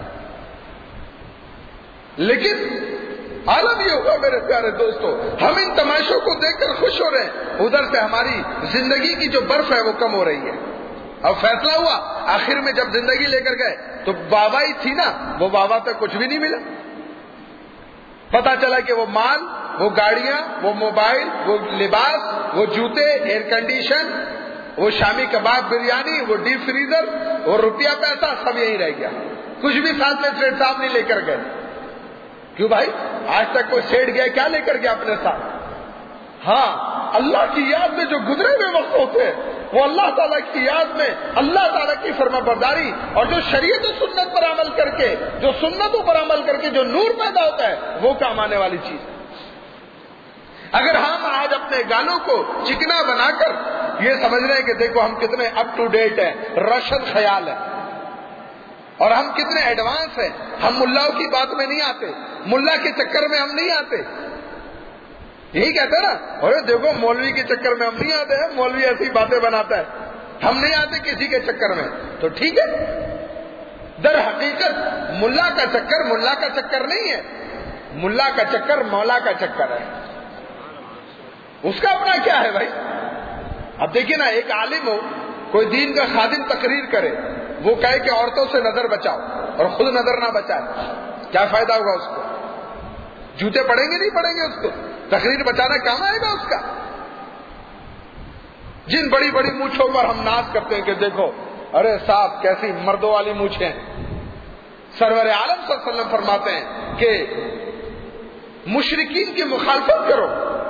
لیکن عالم یہ ہوگا میرے پیارے دوستو، ہم ان تماشوں کو دیکھ کر خوش ہو رہے ہیں، ادھر سے ہماری زندگی کی جو برف ہے وہ کم ہو رہی ہے۔ اب فیصلہ ہوا، آخر میں جب زندگی لے کر گئے تو بابا ہی تھی نا، وہ بابا تک کچھ بھی نہیں ملا۔ پتا چلا کہ وہ مال، وہ گاڑیاں، وہ موبائل، وہ لباس، وہ جوتے، ایئر کنڈیشن، وہ شامی کباب بریانی، وہ ڈیپ فریزر، وہ روپیہ پیسہ سب یہی رہ گیا، کچھ بھی ساتھ میں سیٹ صاحب نہیں لے کر گئے۔ کیوں بھائی؟ آج تک کوئی سیٹ گیا کیا لے کر گیا اپنے ساتھ؟ ہاں اللہ کی یاد میں جو گزرے ہوئے وقت ہوتے ہیں وہ اللہ تعالیٰ کی یاد میں اللہ تعالیٰ کی فرما برداری اور جو شریعت و سنت پر عمل کر کے، جو سنتوں پر عمل کر کے جو نور پیدا ہوتا ہے وہ کام آنے والی چیز ہے۔ اگر ہم آج اپنے گانوں کو چکنا بنا کر یہ سمجھ رہے ہیں کہ دیکھو ہم کتنے اپ ٹو ڈیٹ ہیں، روشن خیال ہے اور ہم کتنے ایڈوانس ہیں، ہم ملاؤں کی بات میں نہیں آتے، ملا کے چکر میں ہم نہیں آتے، یہی کہتے ہیں نا، ارے دیکھو مولوی کے چکر میں ہم نہیں آتے ہیں، مولوی ایسی باتیں بناتا ہے، ہم نہیں آتے کسی کے چکر میں، تو ٹھیک ہے۔ در حقیقت ملا کا چکر نہیں ہے، ملا کا چکر مولا کا چکر ہے، اس کا اپنا کیا ہے بھائی۔ اب دیکھیے نا، ایک عالم ہو، کوئی دین کا خادم تقریر کرے، وہ کہے کہ عورتوں سے نظر بچاؤ اور خود نظر نہ بچائے، کیا فائدہ ہوگا اس کو؟ جوتے پڑیں گے نہیں پڑیں گے اس کو؟ تقریر بچانا کام آئے گا اس کا؟ جن بڑی بڑی مونچھوں پر ہم ناز کرتے ہیں کہ دیکھو ارے صاحب کیسی مردوں والی مونچھیں ہیں، سرور عالم صلی اللہ علیہ وسلم فرماتے ہیں کہ مشرکین کی مخالفت کرو،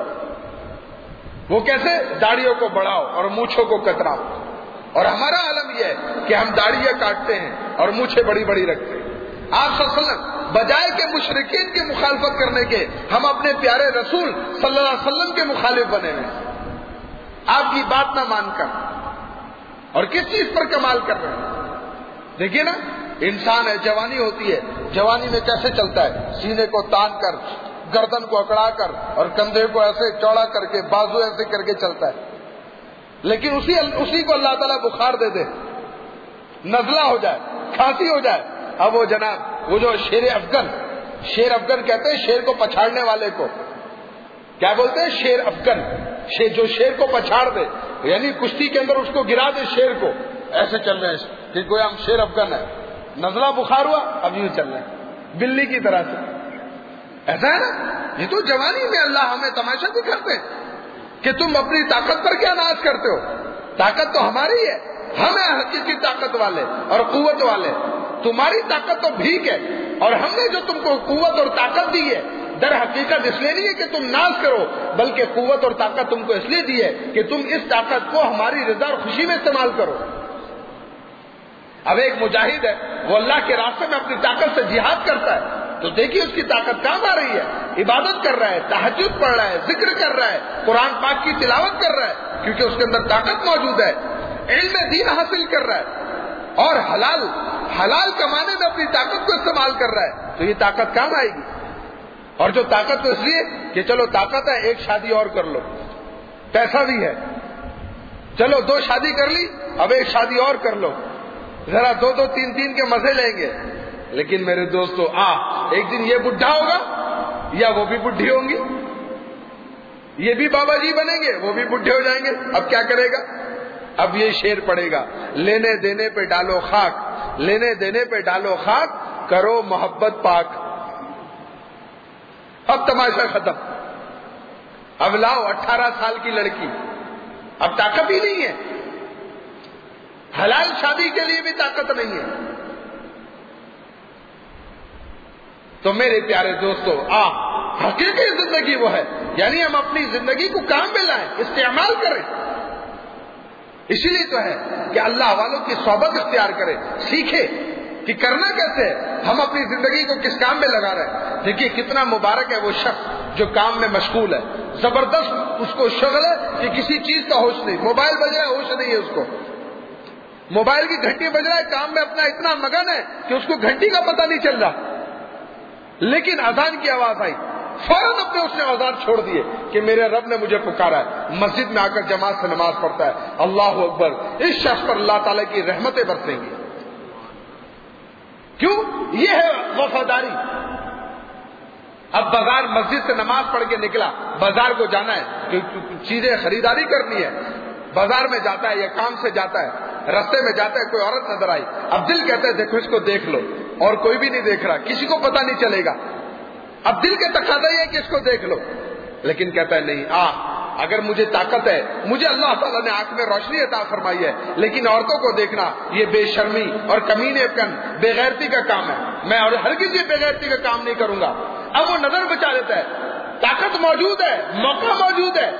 وہ کیسے؟ داڑھیوں کو بڑھاؤ اور مونچھوں کو کتراؤ، اور ہمارا عالم یہ ہے کہ ہم داڑھیاں کاٹتے ہیں اور مونچھیں بڑی بڑی رکھتے ہیں۔ آپ صلی اللہ علیہ وسلم بجائے کہ مشرکین کی مخالفت کرنے کے، ہم اپنے پیارے رسول صلی اللہ علیہ وسلم کے مخالف بنے ہوئے، آپ کی بات نہ مان کر، اور کس چیز پر کمال کر رہے ہیں؟ دیکھیے نا، انسان ہے، جوانی ہوتی ہے، جوانی میں کیسے چلتا ہے؟ سینے کو تان کر، گردن کو اکڑا کر اور کندھے کو ایسے چوڑا کر کے، بازو ایسے کر کے چلتا ہے، لیکن اسی کو اللہ تعالیٰ بخار دے دے، نزلہ ہو جائے، کھانسی ہو جائے، اب وہ جناب وہ جو شیر افغن کہتے ہیں شیر کو پچھاڑنے والے کو، کیا بولتے ہیں؟ شیر افغن، جو شیر کو پچھاڑ دے، یعنی کشتی کے اندر اس کو گرا دے، شیر کو ایسے چل رہے ہیں کہ کوئی ہم شیر افغن ہے، نزلہ بخار ہوا اب یوں چل رہے ہیں بلی کی طرح سے، ایسا ہے نا؟ یہ تو جوانی میں اللہ ہمیں تماشا دکھاتے ہیں کہ تم اپنی طاقت پر کیا ناز کرتے ہو، طاقت تو ہماری ہے، ہم ہیں حقیقی طاقت والے اور قوت والے، تمہاری طاقت تو بھیک ہے، اور ہم نے جو تم کو قوت اور طاقت دی ہے در حقیقت اس لیے نہیں ہے کہ تم ناز کرو، بلکہ قوت اور طاقت تم کو اس لیے دی ہے کہ تم اس طاقت کو ہماری رضا اور خوشی میں استعمال کرو۔ اب ایک مجاہد ہے، وہ اللہ کے راستے میں اپنی طاقت سے جہاد کرتا ہے، تو دیکھیے اس کی طاقت کام آ رہی ہے، عبادت کر رہا ہے، تہجد پڑھ رہا ہے، ذکر کر رہا ہے، قرآن پاک کی تلاوت کر رہا ہے، کیونکہ اس کے اندر طاقت موجود ہے، علم دین حاصل کر رہا ہے اور حلال کمانے میں اپنی طاقت کو استعمال کر رہا ہے، تو یہ طاقت کام آئے گی۔ اور جو طاقت تو اس لیے کہ چلو طاقت ہے، ایک شادی اور کر لو، پیسہ بھی ہے، چلو 2 شادی کر لی، اب ایک شادی اور کر لو، ذرا 2 3 کے مزے لیں گے، لیکن میرے دوستو ایک دن یہ بڈھا ہوگا یا وہ بھی بڈھی ہوں گی، یہ بھی بابا جی بنیں گے، وہ بھی بڈھے ہو جائیں گے، اب کیا کرے گا؟ اب یہ شعر پڑے گا، لینے دینے پہ ڈالو خاک، لینے دینے پہ ڈالو خاک، کرو محبت پاک۔ اب تماشا ختم، اب لاؤ 18 سال کی لڑکی، اب طاقت ہی نہیں ہے، حلال شادی کے لیے بھی طاقت نہیں ہے۔ تو میرے پیارے دوستو حقیقی زندگی وہ ہے، یعنی ہم اپنی زندگی کو کام میں لائیں، استعمال کریں، اسی لیے تو ہے کہ اللہ والوں کی صحبت اختیار کریں، سیکھیں کہ کرنا کیسے ہے، ہم اپنی زندگی کو کس کام میں لگا رہے ہیں۔ دیکھیے کتنا مبارک ہے وہ شخص جو کام میں مشغول ہے، زبردست اس کو شغل ہے کہ کسی چیز کا ہوش نہیں، موبائل بج رہا ہے ہوش نہیں ہے اس کو، موبائل کی گھنٹی بج رہا ہے، کام میں اپنا اتنا مگن ہے کہ اس کو گھنٹی کا پتہ نہیں چل رہا، لیکن اذان کی آواز آئی فوراً اپنے اس نے اوزار چھوڑ دیے کہ میرے رب نے مجھے پکارا ہے، مسجد میں آ کر جماعت سے نماز پڑھتا ہے، اللہ اکبر، اس شخص پر اللہ تعالیٰ کی رحمتیں برسیں گی۔ کیوں؟ یہ ہے وفاداری۔ اب بازار مسجد سے نماز پڑھ کے نکلا، بازار کو جانا ہے، چیزیں خریداری کرنی ہے، بازار میں جاتا ہے یا کام سے جاتا ہے، رستے میں جاتا ہے، کوئی عورت نظر آئی، اب دل کہتا ہے دیکھو اس کو دیکھ لو، اور کوئی بھی نہیں دیکھ رہا، کسی کو پتہ نہیں چلے گا، اب دل کے تقاضا یہ ہے کہ اس کو دیکھ لو، لیکن کہتا ہے نہیں، اگر مجھے طاقت ہے، مجھے اللہ تعالیٰ نے آنکھ میں روشنی عطا فرمائی ہے، لیکن عورتوں کو دیکھنا یہ بے شرمی اور کمینے پن، بے غیرتی کا کام ہے، میں اور ہرگز یہ بے غیرتی کا کام نہیں کروں گا۔ اب وہ نظر بچا لیتا ہے، طاقت موجود ہے، موقع موجود ہے،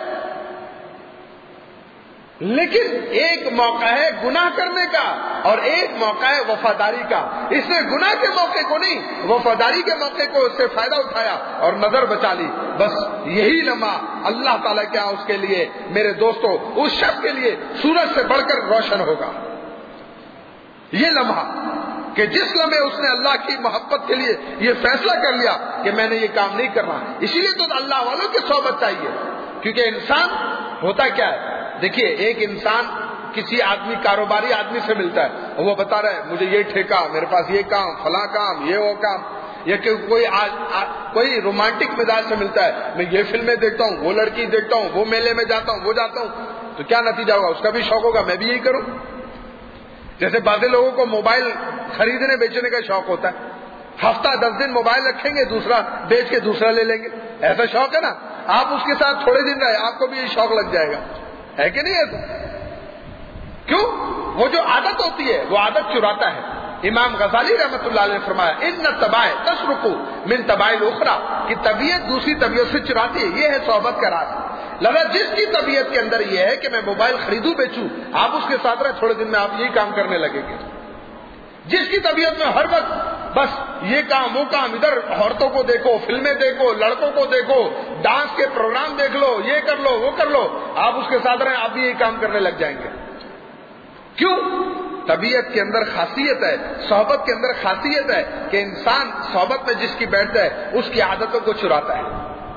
لیکن ایک موقع ہے گناہ کرنے کا اور ایک موقع ہے وفاداری کا۔ اس نے گناہ کے موقع کو نہیں، وفاداری کے موقع کو اس سے فائدہ اٹھایا اور نظر بچا لی۔ بس یہی لمحہ اللہ تعالیٰ کیا اس کے لیے میرے دوستو، اس شخص کے لیے سورج سے بڑھ کر روشن ہوگا۔ یہ لمحہ کہ جس لمحے اس نے اللہ کی محبت کے لیے یہ فیصلہ کر لیا کہ میں نے یہ کام نہیں کرنا۔ اسی لیے تو اللہ والوں کی صحبت چاہیے، کیونکہ انسان ہوتا کیا ہے، دیکھیے ایک انسان کسی آدمی، کاروباری آدمی سے ملتا ہے اور وہ بتا رہا ہے مجھے یہ ٹھیکہ، میرے پاس یہ کام، فلاں کام، یہ وہ کام، یا کہ کوئی رومانٹک مزاج سے ملتا ہے، میں یہ فلمیں دیکھتا ہوں، وہ لڑکی دیکھتا ہوں، وہ میلے میں جاتا ہوں، وہ جاتا ہوں، تو کیا نتیجہ ہوگا؟ اس کا بھی شوق ہوگا میں بھی یہی کروں۔ جیسے بعض لوگوں کو موبائل خریدنے بیچنے کا شوق ہوتا ہے، ہفتہ 10 دن موبائل رکھیں گے، دوسرا بیچ کے دوسرا لے لیں گے، ایسا شوق ہے نا۔ آپ اس کے ساتھ تھوڑے دن رہے، آپ کو بھی یہ شوق لگ جائے گا، ہے کہ نہیں ایسا؟ کیوں؟ وہ جو عادت ہوتی ہے وہ عادت چراتا ہے۔ امام غزالی رحمۃ اللہ علیہ نے فرمایا ان طباع تسرق من طباع الاخرى، کہ طبیعت دوسری طبیعت سے چراتی ہے، یہ ہے صحبت کا راز۔ لگا جس کی طبیعت کے اندر یہ ہے کہ میں موبائل خریدوں بیچوں، آپ اس کے ساتھ رہے، تھوڑے دن میں آپ یہی کام کرنے لگیں گے۔ جس کی طبیعت میں ہر وقت بس یہ کام وہ کام، ادھر عورتوں کو دیکھو، فلمیں دیکھو، لڑکوں کو دیکھو، ڈانس کے پروگرام دیکھ لو، یہ کر لو وہ کر لو، آپ اس کے ساتھ رہیں، آپ بھی یہی کام کرنے لگ جائیں گے۔ کیوں؟ طبیعت کے اندر خاصیت ہے، صحبت کے اندر خاصیت ہے کہ انسان صحبت میں جس کی بیٹھتا ہے اس کی عادتوں کو چراتا ہے۔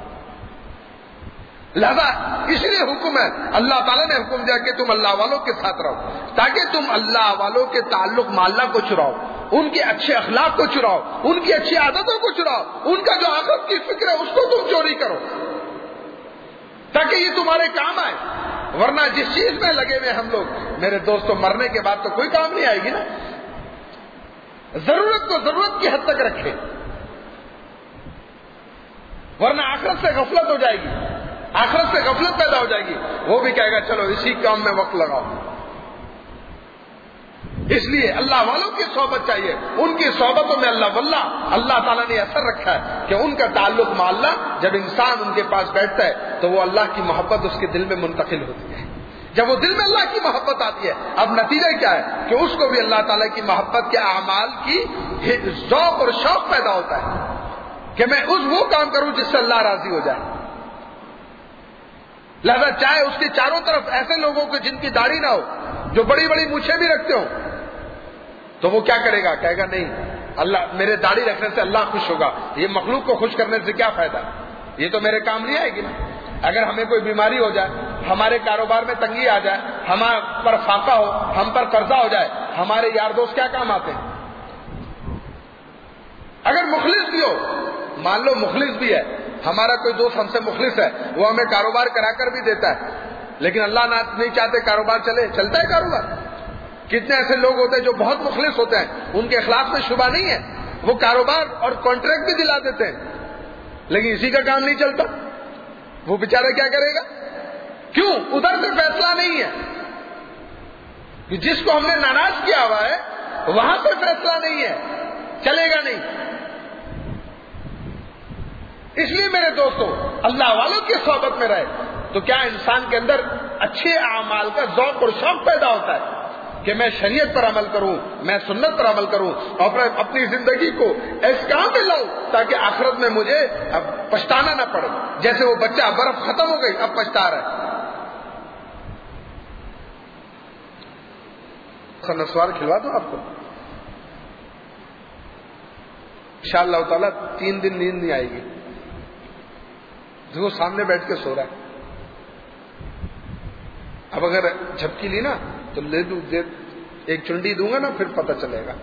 لہذا اس لیے حکم ہے، اللہ تعالیٰ نے حکم دیا کہ تم اللہ والوں کے ساتھ رہو، تاکہ تم اللہ والوں کے تعلق مع اللہ کو چراؤ، ان کے اچھے اخلاق کو چراؤ، ان کی اچھی عادتوں کو چراؤ، ان کا جو آخرت کی فکر ہے اس کو تم چوری کرو، تاکہ یہ تمہارے کام آئے۔ ورنہ جس چیز میں لگے ہوئے ہم لوگ، میرے دوستوں، مرنے کے بعد تو کوئی کام نہیں آئے گی نا۔ ضرورت کو ضرورت کی حد تک رکھے، ورنہ آخرت سے غفلت ہو جائے گی، آخرت سے غفلت پیدا ہو جائے گی، وہ بھی کہے گا چلو اسی کام میں وقت لگاؤ۔ اس لیے اللہ والوں کی صحبت چاہیے، ان کی صحبتوں میں اللہ واللہ اللہ تعالیٰ نے اثر رکھا ہے کہ ان کا تعلق مع اللہ، جب انسان ان کے پاس بیٹھتا ہے تو وہ اللہ کی محبت اس کے دل میں منتقل ہوتی ہے۔ جب وہ دل میں اللہ کی محبت آتی ہے، اب نتیجہ کیا ہے کہ اس کو بھی اللہ تعالیٰ کی محبت کے اعمال کی ذوق اور شوق پیدا ہوتا ہے کہ میں وہ کام کروں جس سے اللہ راضی ہو جائے۔ لہذا چاہے اس کے چاروں طرف ایسے لوگوں کو جن کی داڑھی نہ ہو، جو بڑی بڑی مونچھیں بھی رکھتے ہوں، تو وہ کیا کرے گا؟ کہے گا نہیں، اللہ میرے داڑھی رکھنے سے اللہ خوش ہوگا، یہ مخلوق کو خوش کرنے سے کیا فائدہ، یہ تو میرے کام نہیں آئے گی نا۔ اگر ہمیں کوئی بیماری ہو جائے، ہمارے کاروبار میں تنگی آ جائے، ہمارے پر فاقہ ہو، ہم پر قرضہ ہو جائے، ہمارے یار دوست کیا کام آتے ہیں؟ اگر مخلص بھی ہو، مان لو مخلص بھی ہے، ہمارا کوئی دوست ہم سے مخلص ہے، وہ ہمیں کاروبار کرا کر بھی دیتا ہے، لیکن اللہ نہیں چاہتے کاروبار چلے، چلتا ہے کاروبار؟ کتنے ایسے لوگ ہوتے ہیں جو بہت مخلص ہوتے ہیں، ان کے اخلاق میں شبہ نہیں ہے، وہ کاروبار اور کانٹریکٹ بھی دلا دیتے ہیں، لیکن اسی کا کام نہیں چلتا، وہ بیچارہ کیا کرے گا؟ کیوں؟ ادھر سے فیصلہ نہیں ہے کہ جس کو ہم نے ناراض کیا ہوا ہے وہاں پر فیصلہ نہیں ہے، چلے گا نہیں۔ اس لیے میرے دوستو، اللہ والوں کی صحبت میں رہے تو کیا انسان کے اندر اچھے اعمال کا ذوق اور شوق پیدا ہوتا ہے کہ میں شریعت پر عمل کروں، میں سنت پر عمل کروں، اور اپنی زندگی کو اس کام میں لاؤں تاکہ آخرت میں مجھے اب پچھتانا نہ پڑے۔ جیسے وہ بچہ برف ختم ہو گئی، اب پچھتا رہا ہے۔ نسوار کھلوا دوں آپ کو، انشاءاللہ تعالیٰ 3 دن نیند نہیں آئے گی، جو سامنے بیٹھ کے سو رہا ہے۔ اب اگر جھپکی لی نا تو لے دوں، ایک چنڈی دوں گا نا، پھر پتہ چلے گا۔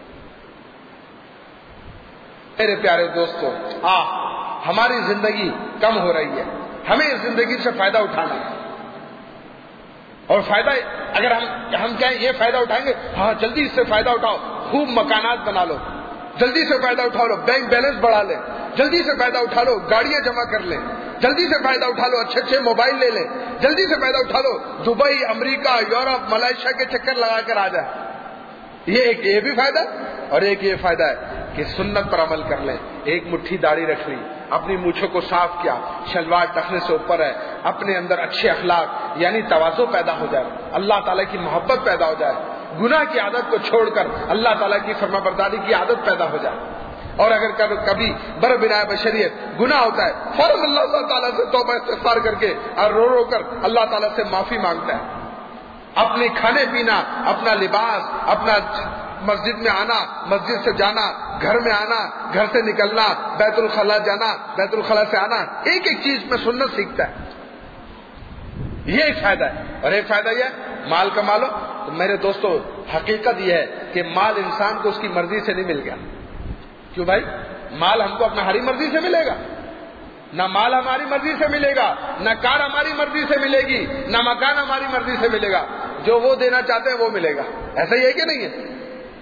میرے پیارے دوستو، ہماری زندگی کم ہو رہی ہے، ہمیں اس زندگی سے فائدہ اٹھانا ہے، اور فائدہ اگر ہم کہیں یہ فائدہ اٹھائیں گے، ہاں جلدی اس سے فائدہ اٹھاؤ، خوب مکانات بنا لو، جلدی سے فائدہ اٹھا لو، بینک بیلنس بڑھا لیں، جلدی سے فائدہ اٹھا لو، گاڑیاں جمع کر لیں، جلدی سے فائدہ اٹھا لو، اچھے اچھے موبائل لے لیں، جلدی سے فائدہ اٹھا لو، دبئی، امریکہ، یورپ، ملائیشیا کے چکر لگا کر آ جائے۔ یہ بھی فائدہ، اور ایک یہ فائدہ ہے کہ سنت پر عمل کر لیں، ایک مٹھی داڑھی رکھ لی، اپنی مونچھوں کو صاف کیا، شلوار ٹخنے سے اوپر ہے، اپنے اندر اچھے اخلاق یعنی تواضع پیدا ہو جائے، اللہ تعالیٰ کی محبت پیدا ہو جائے، گناہ کی عادت کو چھوڑ کر اللہ تعالیٰ کی فرما برداری کی عادت پیدا ہو جائے. اور اگر کبھی بر بنائے بشریت گناہ ہوتا ہے، فوراً اللہ تعالیٰ سے توبہ استغفار کر کے اور رو رو کر اللہ تعالیٰ سے معافی مانگتا ہے. اپنی کھانے پینا، اپنا لباس، اپنا مسجد میں آنا، مسجد سے جانا، گھر میں آنا، گھر سے نکلنا، بیت الخلا جانا، بیت الخلا سے آنا، ایک ایک چیز میں سنت سیکھتا ہے. یہ ایک فائدہ ہے. اور ایک فائدہ یہ ہے مال کما لو. تو میرے دوستو حقیقت یہ ہے کہ مال انسان کو اس کی مرضی سے نہیں مل گیا. کیوں بھائی؟ مال ہم کو اپنا ہری مرضی سے ملے گا؟ نہ مال ہماری مرضی سے ملے گا، نہ کار ہماری مرضی سے ملے گی، نہ مکان ہماری مرضی سے ملے گا. جو وہ دینا چاہتے ہیں وہ ملے گا. ایسا ہی ہے کہ نہیں ہے؟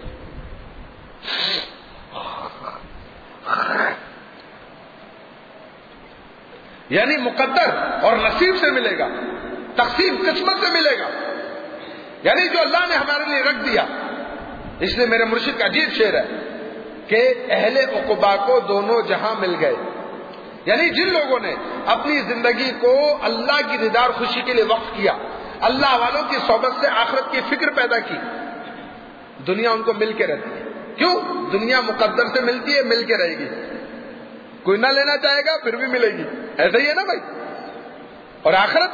یعنی مقدر اور نصیب سے ملے گا، تقسیم قسمت سے ملے گا، یعنی جو اللہ نے ہمارے لیے رکھ دیا. اس لیے میرے مرشد کا عجیب شعر ہے کہ اہل عقبا کو دونوں جہاں مل گئے. یعنی جن لوگوں نے اپنی زندگی کو اللہ کی دیدار خوشی کے لیے وقف کیا، اللہ والوں کی صحبت سے آخرت کی فکر پیدا کی، دنیا ان کو مل کے رہتی ہے. کیوں؟ دنیا مقدر سے ملتی ہے، مل کے رہے گی. کوئی نہ لینا چاہے گا پھر بھی ملے گی. ایسا ہی ہے نا بھائی؟ اور آخرت،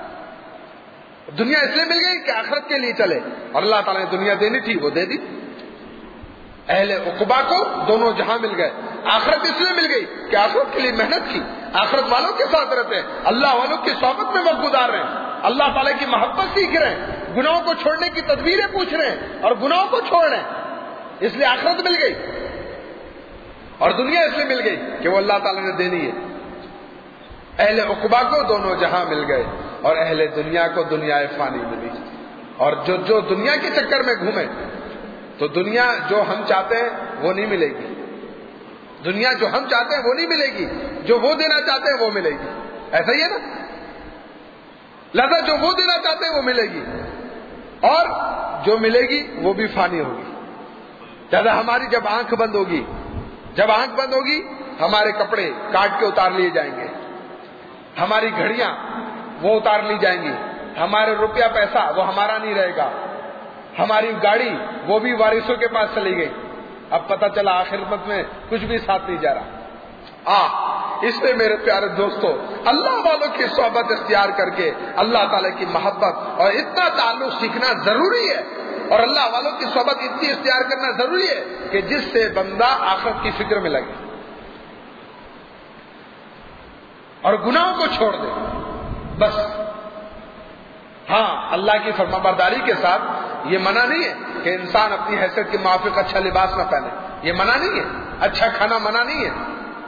دنیا اس لیے مل گئی کہ آخرت کے لیے چلے، اور اللہ تعالیٰ نے دنیا دینی تھی وہ دے دی. اہل عقبا کو دونوں جہاں مل گئے. آخرت اس لیے مل گئی کہ آخرت کے لیے محنت کی، آخرت والوں کے ساتھ رہتے ہیں، اللہ والوں کی صحبت میں وقت گزار رہے ہیں، اللہ تعالیٰ کی محبت سیکھ رہے ہیں، گناہوں کو چھوڑنے کی تدبیریں پوچھ رہے ہیں اور گناہوں کو چھوڑ رہے ہیں. اس لیے آخرت مل گئی. اور دنیا اس لیے مل گئی کہ وہ اللہ تعالیٰ نے دینی ہے. اہل عقبا کو دونوں جہاں مل گئے اور اہل دنیا کو دنیا فانی ملی. اور جو دنیا کے چکر میں گھومے تو دنیا جو ہم چاہتے ہیں وہ نہیں ملے گی، دنیا جو ہم چاہتے ہیں وہ نہیں ملے گی، جو وہ دینا چاہتے ہیں وہ ملے گی. ایسا ہی ہے نا؟ لہذا جو وہ دینا چاہتے ہیں وہ ملے گی، اور جو ملے گی وہ بھی فانی ہوگی. لہذا ہماری جب آنکھ بند ہوگی، جب آنکھ بند ہوگی ہمارے کپڑے کاٹ کے اتار لیے جائیں گے، ہماری گھڑیاں وہ اتار لی جائیں گی، ہمارے روپیہ پیسہ وہ ہمارا نہیں رہے گا، ہماری گاڑی وہ بھی وارثوں کے پاس چلی گئی. اب پتہ چلا آخرت میں کچھ بھی ساتھ نہیں جا رہا. اس لیے میرے پیارے دوستو اللہ والوں کی صحبت اختیار کر کے اللہ تعالیٰ کی محبت اور اتنا تعلق سیکھنا ضروری ہے، اور اللہ والوں کی صحبت اتنی اختیار کرنا ضروری ہے کہ جس سے بندہ آخرت کی فکر میں لگے اور گناہوں کو چھوڑ دے. بس ہاں، اللہ کی فرما برداری کے ساتھ یہ منع نہیں ہے کہ انسان اپنی حیثیت کے موافق اچھا لباس نہ پہنے، یہ منع نہیں ہے. اچھا کھانا منع نہیں ہے،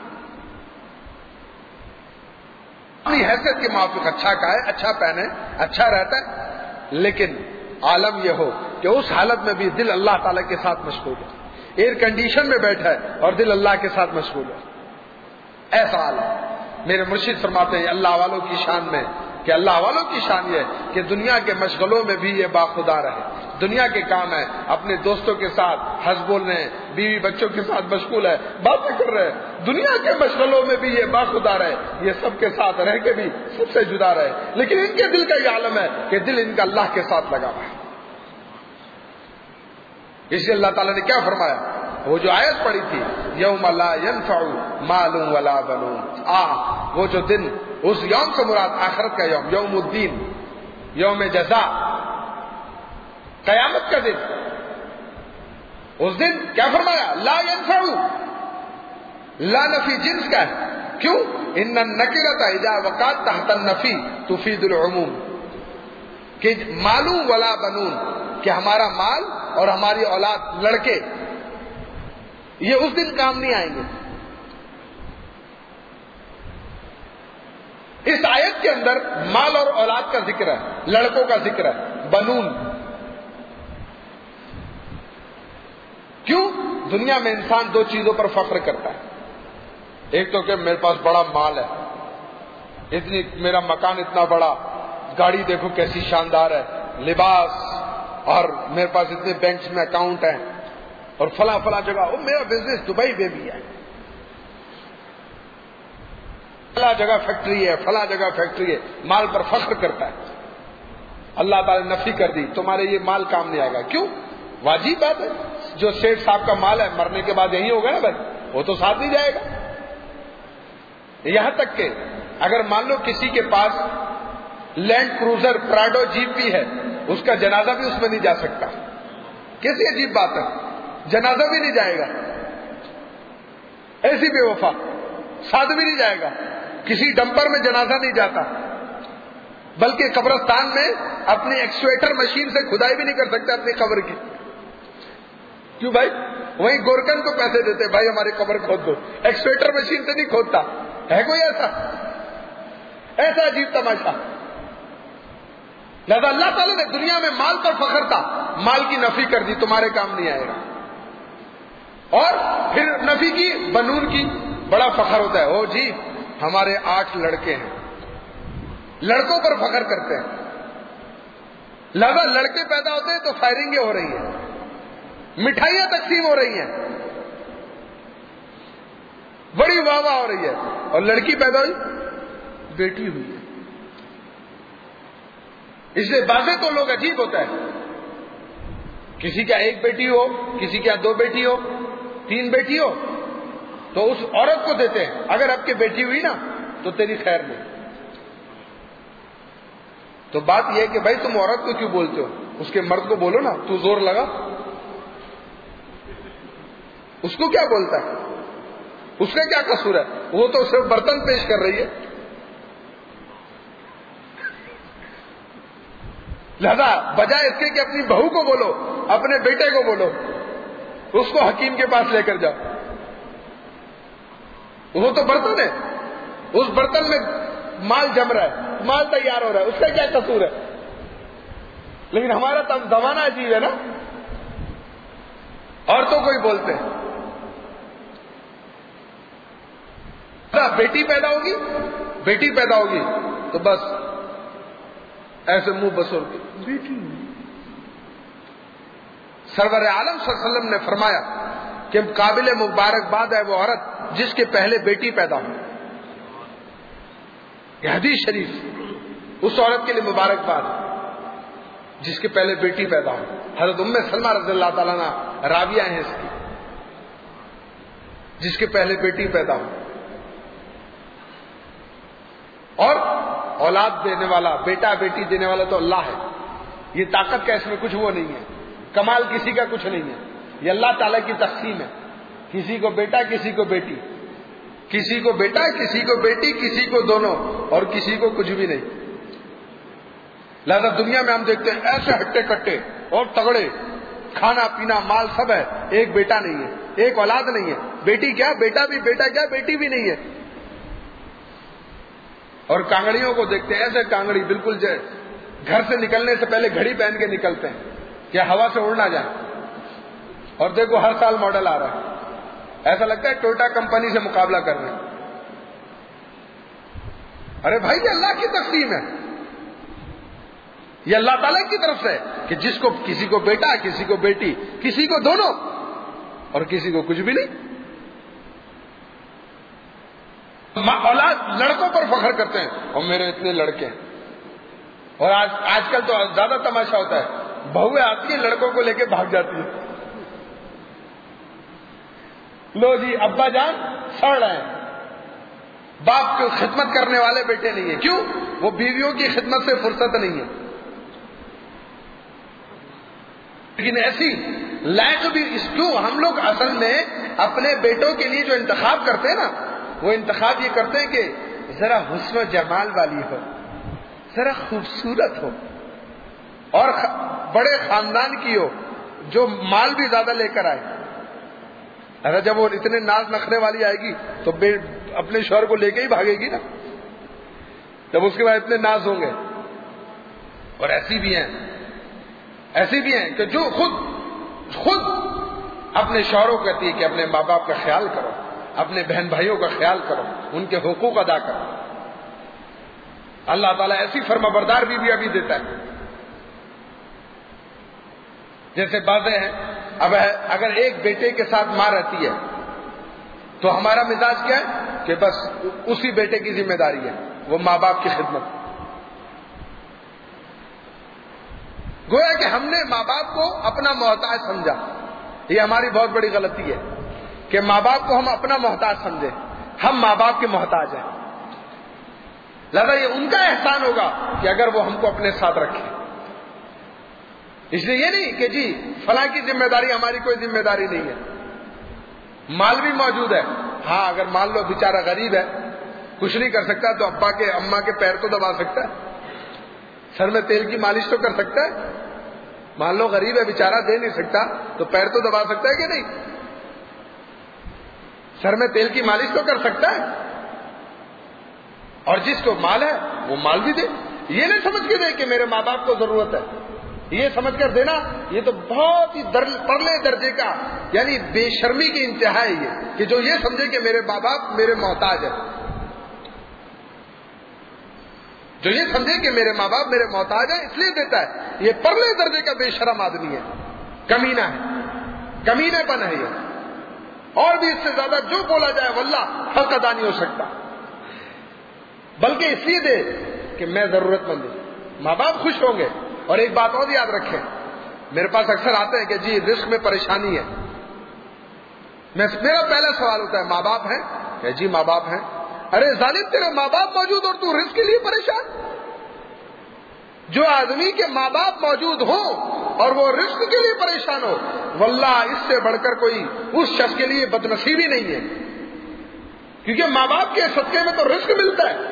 اپنی حیثیت کے موافق اچھا کھائے، اچھا پہنے، اچھا رہتا ہے. لیکن عالم یہ ہو کہ اس حالت میں بھی دل اللہ تعالیٰ کے ساتھ مشغول ہے، ایئر کنڈیشن میں بیٹھا ہے اور دل اللہ کے ساتھ مشغول ہے. ایسا عالم میرے مرشد فرماتے ہیں اللہ والوں کی شان میں کہ اللہ والوں کی شان یہ ہے کہ دنیا کے مشغلوں میں بھی یہ باخدا رہے. دنیا کے کام ہے، اپنے دوستوں کے ساتھ ہنس بول رہے ہیں، بیوی بچوں کے ساتھ مشغول ہے، باتیں کر رہے ہیں. دنیا کے مشغلوں میں بھی یہ باخدا رہے، یہ سب کے ساتھ رہ کے بھی سب سے جدا رہے. لیکن ان کے دل کا یہ عالم ہے کہ دل ان کا اللہ کے ساتھ لگا ہوا ہے. اس لیے اللہ تعالیٰ نے کیا فرمایا؟ وہ جو آیت پڑھی تھی یوم لا ينفع مال ولا بنون، وہ جو دن، اس یوم سے مراد آخرت کا یوم، یوم الدین، یوم جزا، قیامت کا دن. اس دن کیا فرمایا؟ لا ينفع، لا نفی جنس کا ہے. کیوں؟ ان النکرۃ اذا وقعت تحت النفی تفید العموم، کہ مالو ولا بنون، کہ ہمارا مال اور ہماری اولاد، لڑکے، یہ اس دن کام نہیں آئیں گے. اس آیت کے اندر مال اور اولاد کا ذکر ہے، لڑکوں کا ذکر ہے، بنون. کیوں؟ دنیا میں انسان دو چیزوں پر فخر کرتا ہے. ایک تو کہ میرے پاس بڑا مال ہے، اتنی، میرا مکان اتنا بڑا، گاڑی دیکھو کیسی شاندار ہے، لباس، اور میرے پاس اتنے بینکس میں اکاؤنٹ ہیں، اور فلاں فلاں جگہ، میرا بزنس دبئی میں بھی ہے. فلاں جگہ فیکٹری ہے، فلاں جگہ فیکٹری ہے، مال پر فخر کرتا ہے. اللہ تعالی نے نفی کر دی، تمہارے یہ مال کام نہیں آئے گا. کیوں؟ واجب بات ہے، جو سیٹھ صاحب کا مال ہے مرنے کے بعد یہی ہوگا نا بھائی، وہ تو ساتھ نہیں جائے گا. یہاں تک کہ اگر مان لو کسی کے پاس لینڈ کروزر پراڈو جیپ بھی ہے، اس کا جنازہ بھی اس میں نہیں جا سکتا. کیسی عجیب بات ہے، جنازہ بھی نہیں جائے گا. ایسی بے وفا، ساتھ بھی نہیں جائے گا. کسی ڈمپر میں جنازہ نہیں جاتا، بلکہ قبرستان میں اپنی ایکسویٹر مشین سے کھدائی بھی نہیں کر سکتا اپنی قبر کی. کیوں بھائی؟ وہی گورکن کو پیسے دیتے، بھائی ہماری قبر کھود دو. ایکسویٹر مشین سے نہیں کھودتا. ہے کوئی ایسا عجیب تماشا؟ لہذا اللہ تعالیٰ نے دنیا میں مال پر فخر تھا، مال کی نفی کر دی، تمہارے کام نہیں آئے گا. اور پھر نفی کی بنون کی، بڑا فخر ہوتا ہے. او جی ہمارے 8 لڑکے ہیں، لڑکوں پر فخر کرتے ہیں. لہذا لڑکے پیدا ہوتے ہیں تو فائرنگیں ہو رہی ہیں، مٹھائیاں تقسیم ہو رہی ہیں، بڑی واہ واہ ہو رہی ہے. اور لڑکی پیدا ہوئی، بیٹی ہوئی ہے. اس سے بازے تو لوگ عجیب ہوتا ہے، کسی کا 1 بیٹی ہو، کسی کا 2 بیٹی ہو، 3 بیٹی ہو، تو اس عورت کو دیتے ہیں. اگر اب کی بیٹی ہوئی نا تو تیری خیر نہیں. تو بات یہ ہے کہ بھائی تم عورت کو کیوں بولتے ہو؟ اس کے مرد کو بولو نا، تو زور لگا. اس کو کیا بولتا ہے؟ اس کا کیا قصور ہے؟ وہ تو صرف برتن پیش کر رہی ہے. لہذا بجائے اس کے کہ اپنی بہو کو بولو، اپنے بیٹے کو بولو، اس کو حکیم کے پاس لے کر جاؤ. وہ تو برتن ہے، اس برتن میں مال جم رہا ہے، مال تیار ہو رہا ہے، اس کا کیا قصور ہے؟ لیکن ہمارا زمانہ عجیب ہے نا، عورتوں کو ہی بولتے ہیں. بیٹی پیدا ہوگی، بیٹی پیدا ہوگی تو بس ایسے منہ بسور کے بیٹی. سرور عالم صلی اللہ علیہ وسلم نے فرمایا کہ قابل مبارکباد ہے وہ عورت جس کے پہلے بیٹی پیدا ہو. یہ حدیث شریف، اس عورت کے لیے مبارکباد جس کے پہلے بیٹی پیدا ہو. حضرت ام سلمہ رضی اللہ تعالیٰ عنہ راویہ ہیں اس کی، جس کے پہلے بیٹی پیدا ہو. اور اولاد دینے والا، بیٹا بیٹی دینے والا تو اللہ ہے. یہ طاقت کا اس میں کچھ وہ نہیں ہے، کمال کسی کا کچھ نہیں ہے. یہ اللہ تعالیٰ کی تقسیم ہے. کسی کو بیٹا، کسی کو بیٹی، کسی کو بیٹا، کسی کو بیٹی، کسی کو دونوں، اور کسی کو کچھ بھی نہیں. لہذا دنیا میں ہم دیکھتے ہیں ایسے ہٹے کٹے اور تگڑے، کھانا پینا مال سب ہے، ایک بیٹا نہیں ہے، ایک اولاد نہیں ہے. بیٹی کیا، بیٹا بھی، بیٹا کیا، بیٹی بھی نہیں ہے. اور کانگڑیوں کو دیکھتے ہیں ایسے کانگڑی بالکل گھر سے نکلنے سے پہلے گھڑی پہن کے نکلتے ہیں کہ ہوا سے اڑ نہ جائے. اور دیکھو ہر سال ماڈل آ رہا ہے، ایسا لگتا ہے ٹوٹا کمپنی سے مقابلہ کر رہے ہیں. ارے بھائی یہ اللہ کی تقسیم ہے، یہ اللہ تعالیٰ کی طرف سے کہ جس کو، کسی کو بیٹا، کسی کو بیٹی، کسی کو دونوں، اور کسی کو کچھ بھی نہیں. اولاد لڑکوں پر فخر کرتے ہیں، اور میرے اتنے لڑکے ہیں. اور آج کل تو زیادہ تماشا ہوتا ہے، بہویں آتی ہیں لڑکوں کو لے کے بھاگ جاتی ہیں. لو جی ابا جان سڑ رہے ہیں، باپ کو خدمت کرنے والے بیٹے نہیں ہیں. کیوں؟ وہ بیویوں کی خدمت سے فرصت نہیں ہے. لیکن ایسی لائق بھی اس کیوں ہم لوگ اصل میں اپنے بیٹوں کے لیے جو انتخاب کرتے ہیں نا، وہ انتخاب یہ کرتے ہیں کہ ذرا حسن و جمال والی ہو، ذرا خوبصورت ہو، اور بڑے خاندان کی ہو، جو مال بھی زیادہ لے کر آئے. ارے جب وہ اتنے ناز نخرے والی آئے گی تو اپنے شوہر کو لے کے ہی بھاگے گی نا، جب اس کے بعد اتنے ناز ہوں گے. اور ایسی بھی ہیں کہ جو خود اپنے شوہروں کو کہتی ہے کہ اپنے ماں باپ کا خیال کرو، اپنے بہن بھائیوں کا خیال کرو، ان کے حقوق ادا کرو. اللہ تعالیٰ ایسی فرما بردار بھی ابھی دیتا ہے. جیسے باتیں ہیں، اب اگر ایک بیٹے کے ساتھ ماں رہتی ہے تو ہمارا مزاج کیا ہے؟ کہ بس اسی بیٹے کی ذمہ داری ہے، وہ ماں باپ کی خدمت۔ گویا کہ ہم نے ماں باپ کو اپنا محتاج سمجھا۔ یہ ہماری بہت بڑی غلطی ہے کہ ماں باپ کو ہم اپنا محتاج سمجھیں۔ ہم ماں باپ کے محتاج ہیں، لہذا یہ ان کا احسان ہوگا کہ اگر وہ ہم کو اپنے ساتھ رکھیں۔ اس لیے یہ نہیں کہ جی فلاں کی ذمہ داری ہماری کوئی ذمہ داری نہیں ہے۔ مال بھی موجود ہے، ہاں اگر مان لو بیچارہ غریب ہے، کچھ نہیں کر سکتا تو ابا کے اماں کے پیر تو دبا سکتا ہے، سر میں تیل کی مالش تو کر سکتا ہے۔ مان لو غریب ہے بیچارہ، دے نہیں سکتا تو پیر تو دبا سکتا ہے کہ نہیں؟ سر میں تیل کی مالش تو کر سکتا ہے۔ اور جس کو مال ہے وہ مال بھی دے، یہ نہیں سمجھ کے دے کہ میرے ماں باپ کو ضرورت ہے، یہ سمجھ کر دینا یہ تو بہت ہی پرلے درجے کا، یعنی بے شرمی کی انتہا ہے یہ، کہ جو یہ سمجھے کہ میرے ماں باپ میرے محتاج ہے، جو یہ سمجھے کہ میرے ماں باپ میرے محتاج ہے اس لیے دیتا ہے، یہ پرلے درجے کا بے شرم آدمی ہے، کمینہ ہے، کمینے پن ہے یہ۔ اور بھی اس سے زیادہ جو بولا جائے واللہ حق ادا نہیں ہو سکتا، بلکہ اس لیے دے کہ میں ضرورت مند ہوں، ماں باپ خوش ہوں گے۔ اور ایک بات اور یاد رکھیں، میرے پاس اکثر آتے ہیں کہ جی رزق میں پریشانی ہے، میرا پہلا سوال ہوتا ہے ماں باپ ہیں؟ کہ جی ماں باپ ہیں۔ ارے ظالم، تیرے ماں باپ موجود اور تو رزق کے لیے پریشان؟ جو آدمی کے ماں باپ موجود ہوں اور وہ رزق کے لیے پریشان ہو، واللہ اس سے بڑھ کر کوئی اس شخص کے لیے بدنصیبی نہیں ہے، کیونکہ ماں باپ کے صدقے میں تو رزق ملتا ہے۔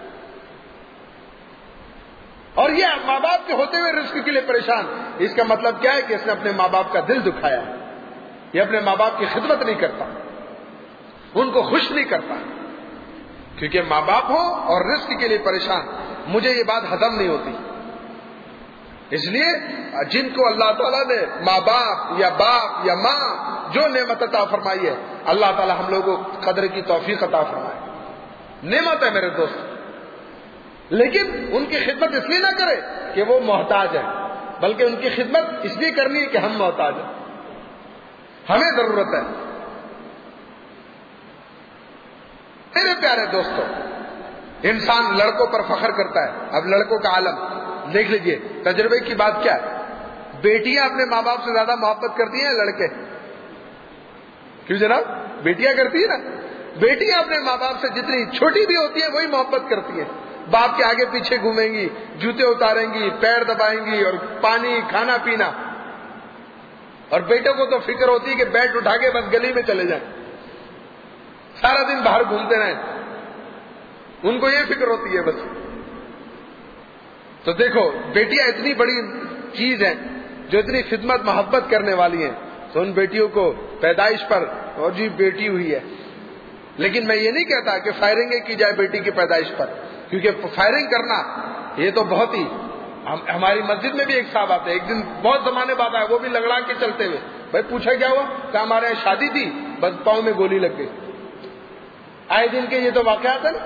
اور یہ ماں باپ کے ہوتے ہوئے رزق کے لیے پریشان، اس کا مطلب کیا ہے کہ اس نے اپنے ماں باپ کا دل دکھایا ہے، یہ اپنے ماں باپ کی خدمت نہیں کرتا، ان کو خوش نہیں کرتا، کیونکہ ماں باپ ہو اور رزق کے لیے پریشان، مجھے یہ بات ہضم نہیں ہوتی۔ اس لیے جن کو اللہ تعالیٰ نے ماں باپ یا باپ یا ماں جو نعمت عطا فرمائی ہے، اللہ تعالیٰ ہم لوگوں کو قدر کی توفیق عطا فرمائے، نعمت ہے میرے دوست، لیکن ان کی خدمت اس لیے نہ کرے کہ وہ محتاج ہے، بلکہ ان کی خدمت اس لیے کرنی ہے کہ ہم محتاج ہیں، ہمیں ضرورت ہے۔ میرے پیارے دوستو، انسان لڑکوں پر فخر کرتا ہے، اب لڑکوں کا عالم دیکھ لیجئے، تجربے کی بات کیا ہے، بیٹیاں اپنے ماں باپ سے زیادہ محبت کرتی ہیں لڑکے؟ کیوں جناب؟ بیٹیاں کرتی ہیں نا، بیٹیاں اپنے ماں باپ سے جتنی چھوٹی بھی ہوتی ہیں وہی محبت کرتی ہیں، باپ کے آگے پیچھے گھومیں گی، جوتے اتاریں گی، پیر دبائیں گی، اور پانی کھانا پینا۔ اور بیٹوں کو تو فکر ہوتی ہے کہ بیٹ اٹھا کے بس گلی میں چلے جائیں، سارا دن باہر گھومتے رہیں، ان کو یہ فکر ہوتی ہے بس۔ تو دیکھو بیٹیاں اتنی بڑی چیز ہیں جو اتنی خدمت محبت کرنے والی ہیں، تو ان بیٹیوں کو پیدائش پر اور جی بیٹی ہوئی ہے، لیکن میں یہ نہیں کہتا کہ فائرنگ کی جائے بیٹی کی پیدائش پر، کیونکہ فائرنگ کرنا یہ تو بہت ہی، ہماری مسجد میں بھی ایک صاحب آتے ہیں، ایک دن بہت زمانے بعد آئے، وہ بھی لگڑا کے چلتے ہوئے، بھائی پوچھا کیا ہوا؟ کہ ہمارے یہاں شادی تھی، بس پاؤں میں گولی لگ گئی۔ آئے دن کے یہ تو واقعات ہیں نا،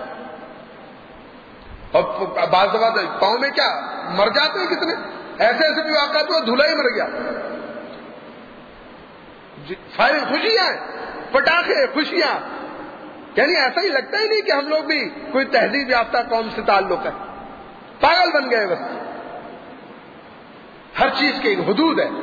اور بعض دفعہ پاؤں میں کیا مر جاتے ہیں کتنے، ایسے ایسے بھی واقعات ہوا دھولا ہی مر گیا۔ فائرنگ، خوشیاں، پٹاخے، خوشیاں، یعنی ایسا ہی لگتا ہی نہیں کہ ہم لوگ بھی کوئی تہذیب یافتہ قوم سے تعلق ہے، پاگل بن گئے بس۔ ہر چیز کی ایک حدود ہے۔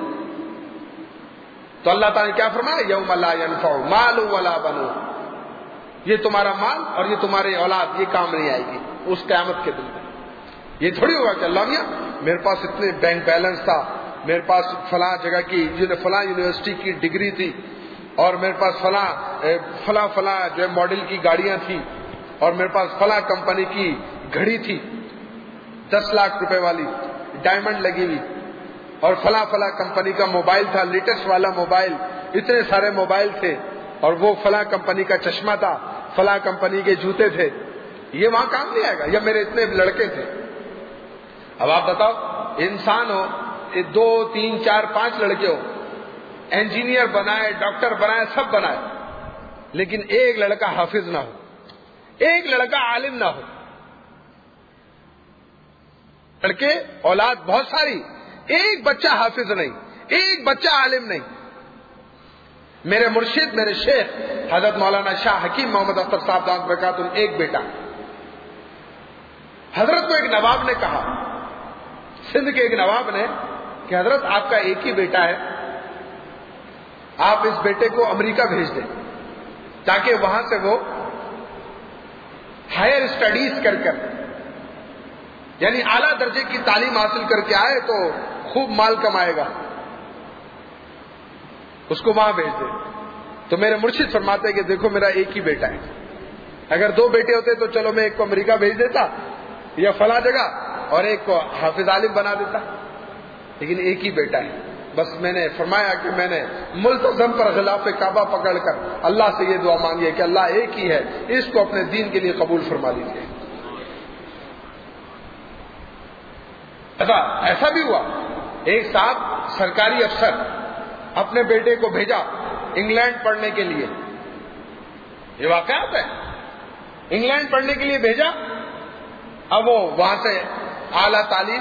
تو اللہ تعالیٰ نے کیا فرمایا؟ یوم لا ینفع مال ولا بنون، یہ تمہارا مال اور یہ تمہاری اولاد یہ کام نہیں آئے گی اس قیامت کے دن میں۔ یہ تھوڑی ہوگا کہ اللہ میاں میرے پاس اتنے بینک بیلنس تھا، میرے پاس فلاں جگہ کی فلاں یونیورسٹی کی ڈگری تھی، اور میرے پاس فلاں جو ہے ماڈل کی گاڑیاں تھیں، اور میرے پاس فلاں کمپنی کی گھڑی تھی 10 لاکھ روپے والی ڈائمنڈ لگی ہوئی، اور فلاں کمپنی کا موبائل تھا، لیٹسٹ والا موبائل، اتنے سارے موبائل تھے، اور وہ فلاں کمپنی کا چشمہ تھا، فلاں کمپنی کے جوتے تھے، یہ وہاں کام نہیں آئے گا۔ یا میرے اتنے لڑکے تھے۔ اب آپ بتاؤ، انسان ہو 2 3 4 5 لڑکے ہو، انجینئر بنائے، ڈاکٹر بنائے، سب بنائے، لیکن ایک لڑکا حافظ نہ ہو، ایک لڑکا عالم نہ ہو، لڑکے اولاد بہت ساری، ایک بچہ حافظ نہیں، ایک بچہ عالم نہیں، میرے مرشد میرے شیخ حضرت مولانا شاہ حکیم محمد اختر صاحب دامت برکاتہ ایک بیٹا. حضرت کو ایک نواب نے کہا, سندھ کے ایک نواب نے, کہ حضرت آپ کا ایک ہی بیٹا ہے, آپ اس بیٹے کو امریکہ بھیج دیں تاکہ وہاں سے وہ ہائر اسٹڈیز کر یعنی اعلیٰ درجے کی تعلیم حاصل کر کے آئے تو خوب مال کمائے گا, اس کو وہاں بھیج دیں. تو میرے مرشد فرماتے ہیں کہ دیکھو میرا ایک ہی بیٹا ہے, اگر دو بیٹے ہوتے تو چلو میں ایک کو امریکہ بھیج دیتا یا فلاں جگہ اور ایک کو حافظ عالم بنا دیتا, لیکن ایک ہی بیٹا ہے. بس میں نے فرمایا کہ میں نے ملتزم پر غلاف کعبہ پکڑ کر اللہ سے یہ دعا مانگی ہے کہ اللہ ایک ہی ہے, اس کو اپنے دین کے لیے قبول فرما لیجیے. ایسا بھی ہوا, ایک صاحب سرکاری افسر اپنے بیٹے کو بھیجا انگلینڈ پڑھنے کے لیے, یہ واقعات ہے, انگلینڈ پڑھنے کے لیے بھیجا. اب وہ وہاں سے اعلیٰ تعلیم,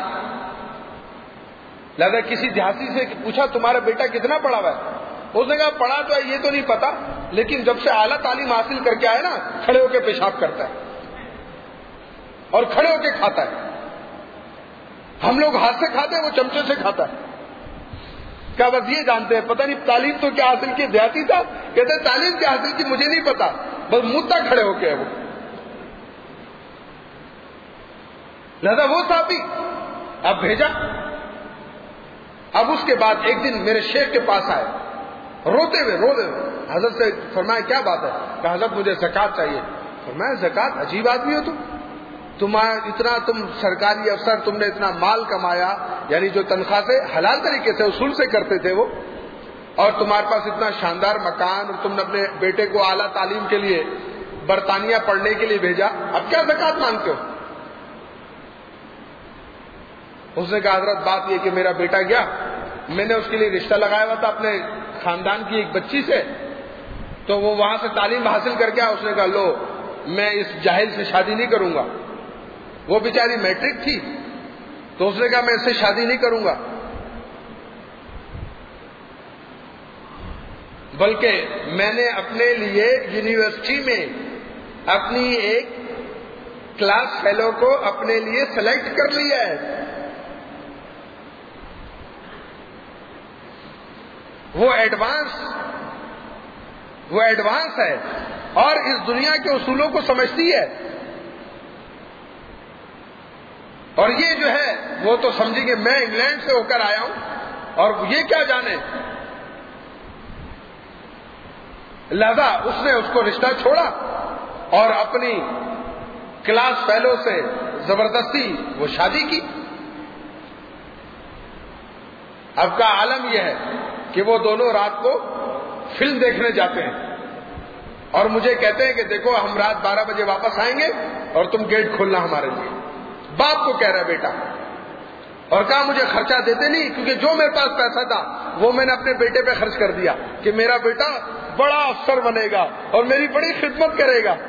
لہذا کسی دیہاتی سے پوچھا تمہارا بیٹا کتنا پڑھا ہوا ہے؟ اس نے کہا پڑھا تو ہے یہ تو نہیں پتا, لیکن جب سے اعلیٰ تعلیم حاصل کر کے آئے نا کھڑے ہو کے پیشاب کرتا ہے اور کھڑے ہو کے کھاتا ہے. ہم لوگ ہاتھ سے کھاتے ہیں, وہ چمچے سے کھاتا ہے. کیا بس یہ جانتے ہیں, پتہ نہیں تعلیم تو کیا حاصل کی, دیہاتی تھا کہتے ہیں تعلیم کیا حاصل کی مجھے نہیں پتا, بس مدعا کھڑے ہو کے ہے وہ. لہذا وہ صحابی اب بھیجا. اب اس کے بعد ایک دن میرے شیخ کے پاس آئے روتے ہوئے حضرت سے فرمایا کیا بات ہے؟ کہ حضرت مجھے زکوٰۃ چاہیے. فرمایا زکوٰۃ, عجیب آدمی ہو تم سرکاری افسر, تم نے اتنا مال کمایا, یعنی جو تنخواہ سے حلال طریقے سے اصول سے کرتے تھے وہ, اور تمہارے پاس اتنا شاندار مکان, اور تم نے اپنے بیٹے کو اعلیٰ تعلیم کے لیے برطانیہ پڑھنے کے لیے بھیجا, اب کیا زکوٰۃ مانگتے ہو؟ اس نے کہا حضرت بات یہ کہ میرا بیٹا گیا, میں نے اس کے لیے رشتہ لگایا ہوا تھا اپنے خاندان کی ایک بچی سے, تو وہ وہاں سے تعلیم حاصل کر کے آیا. اس نے کہا لو میں اس جاہل سے شادی نہیں کروں گا. وہ بیچاری میٹرک تھی, تو اس نے کہا میں اس سے شادی نہیں کروں گا, بلکہ میں نے اپنے لیے یونیورسٹی میں اپنی ایک کلاس فیلو کو اپنے لیے سلیکٹ کر لیا ہے. وہ ایڈوانس ہے اور اس دنیا کے اصولوں کو سمجھتی ہے, اور یہ جو ہے وہ تو سمجھی کہ میں انگلینڈ سے ہو کر آیا ہوں اور یہ کیا جانے. لہذا اس نے اس کو رشتہ چھوڑا اور اپنی کلاس فیلو سے زبردستی وہ شادی کی. اب کا عالم یہ ہے کہ وہ دونوں رات کو فلم دیکھنے جاتے ہیں اور مجھے کہتے ہیں کہ دیکھو ہم رات 12 بجے واپس آئیں گے اور تم گیٹ کھولنا ہمارے لیے. باپ کو کہہ رہا ہے بیٹا, اور کہا مجھے خرچہ دیتے نہیں, کیونکہ جو میرے پاس پیسہ تھا وہ میں نے اپنے بیٹے پہ خرچ کر دیا کہ میرا بیٹا بڑا افسر بنے گا اور میری بڑی خدمت کرے گا.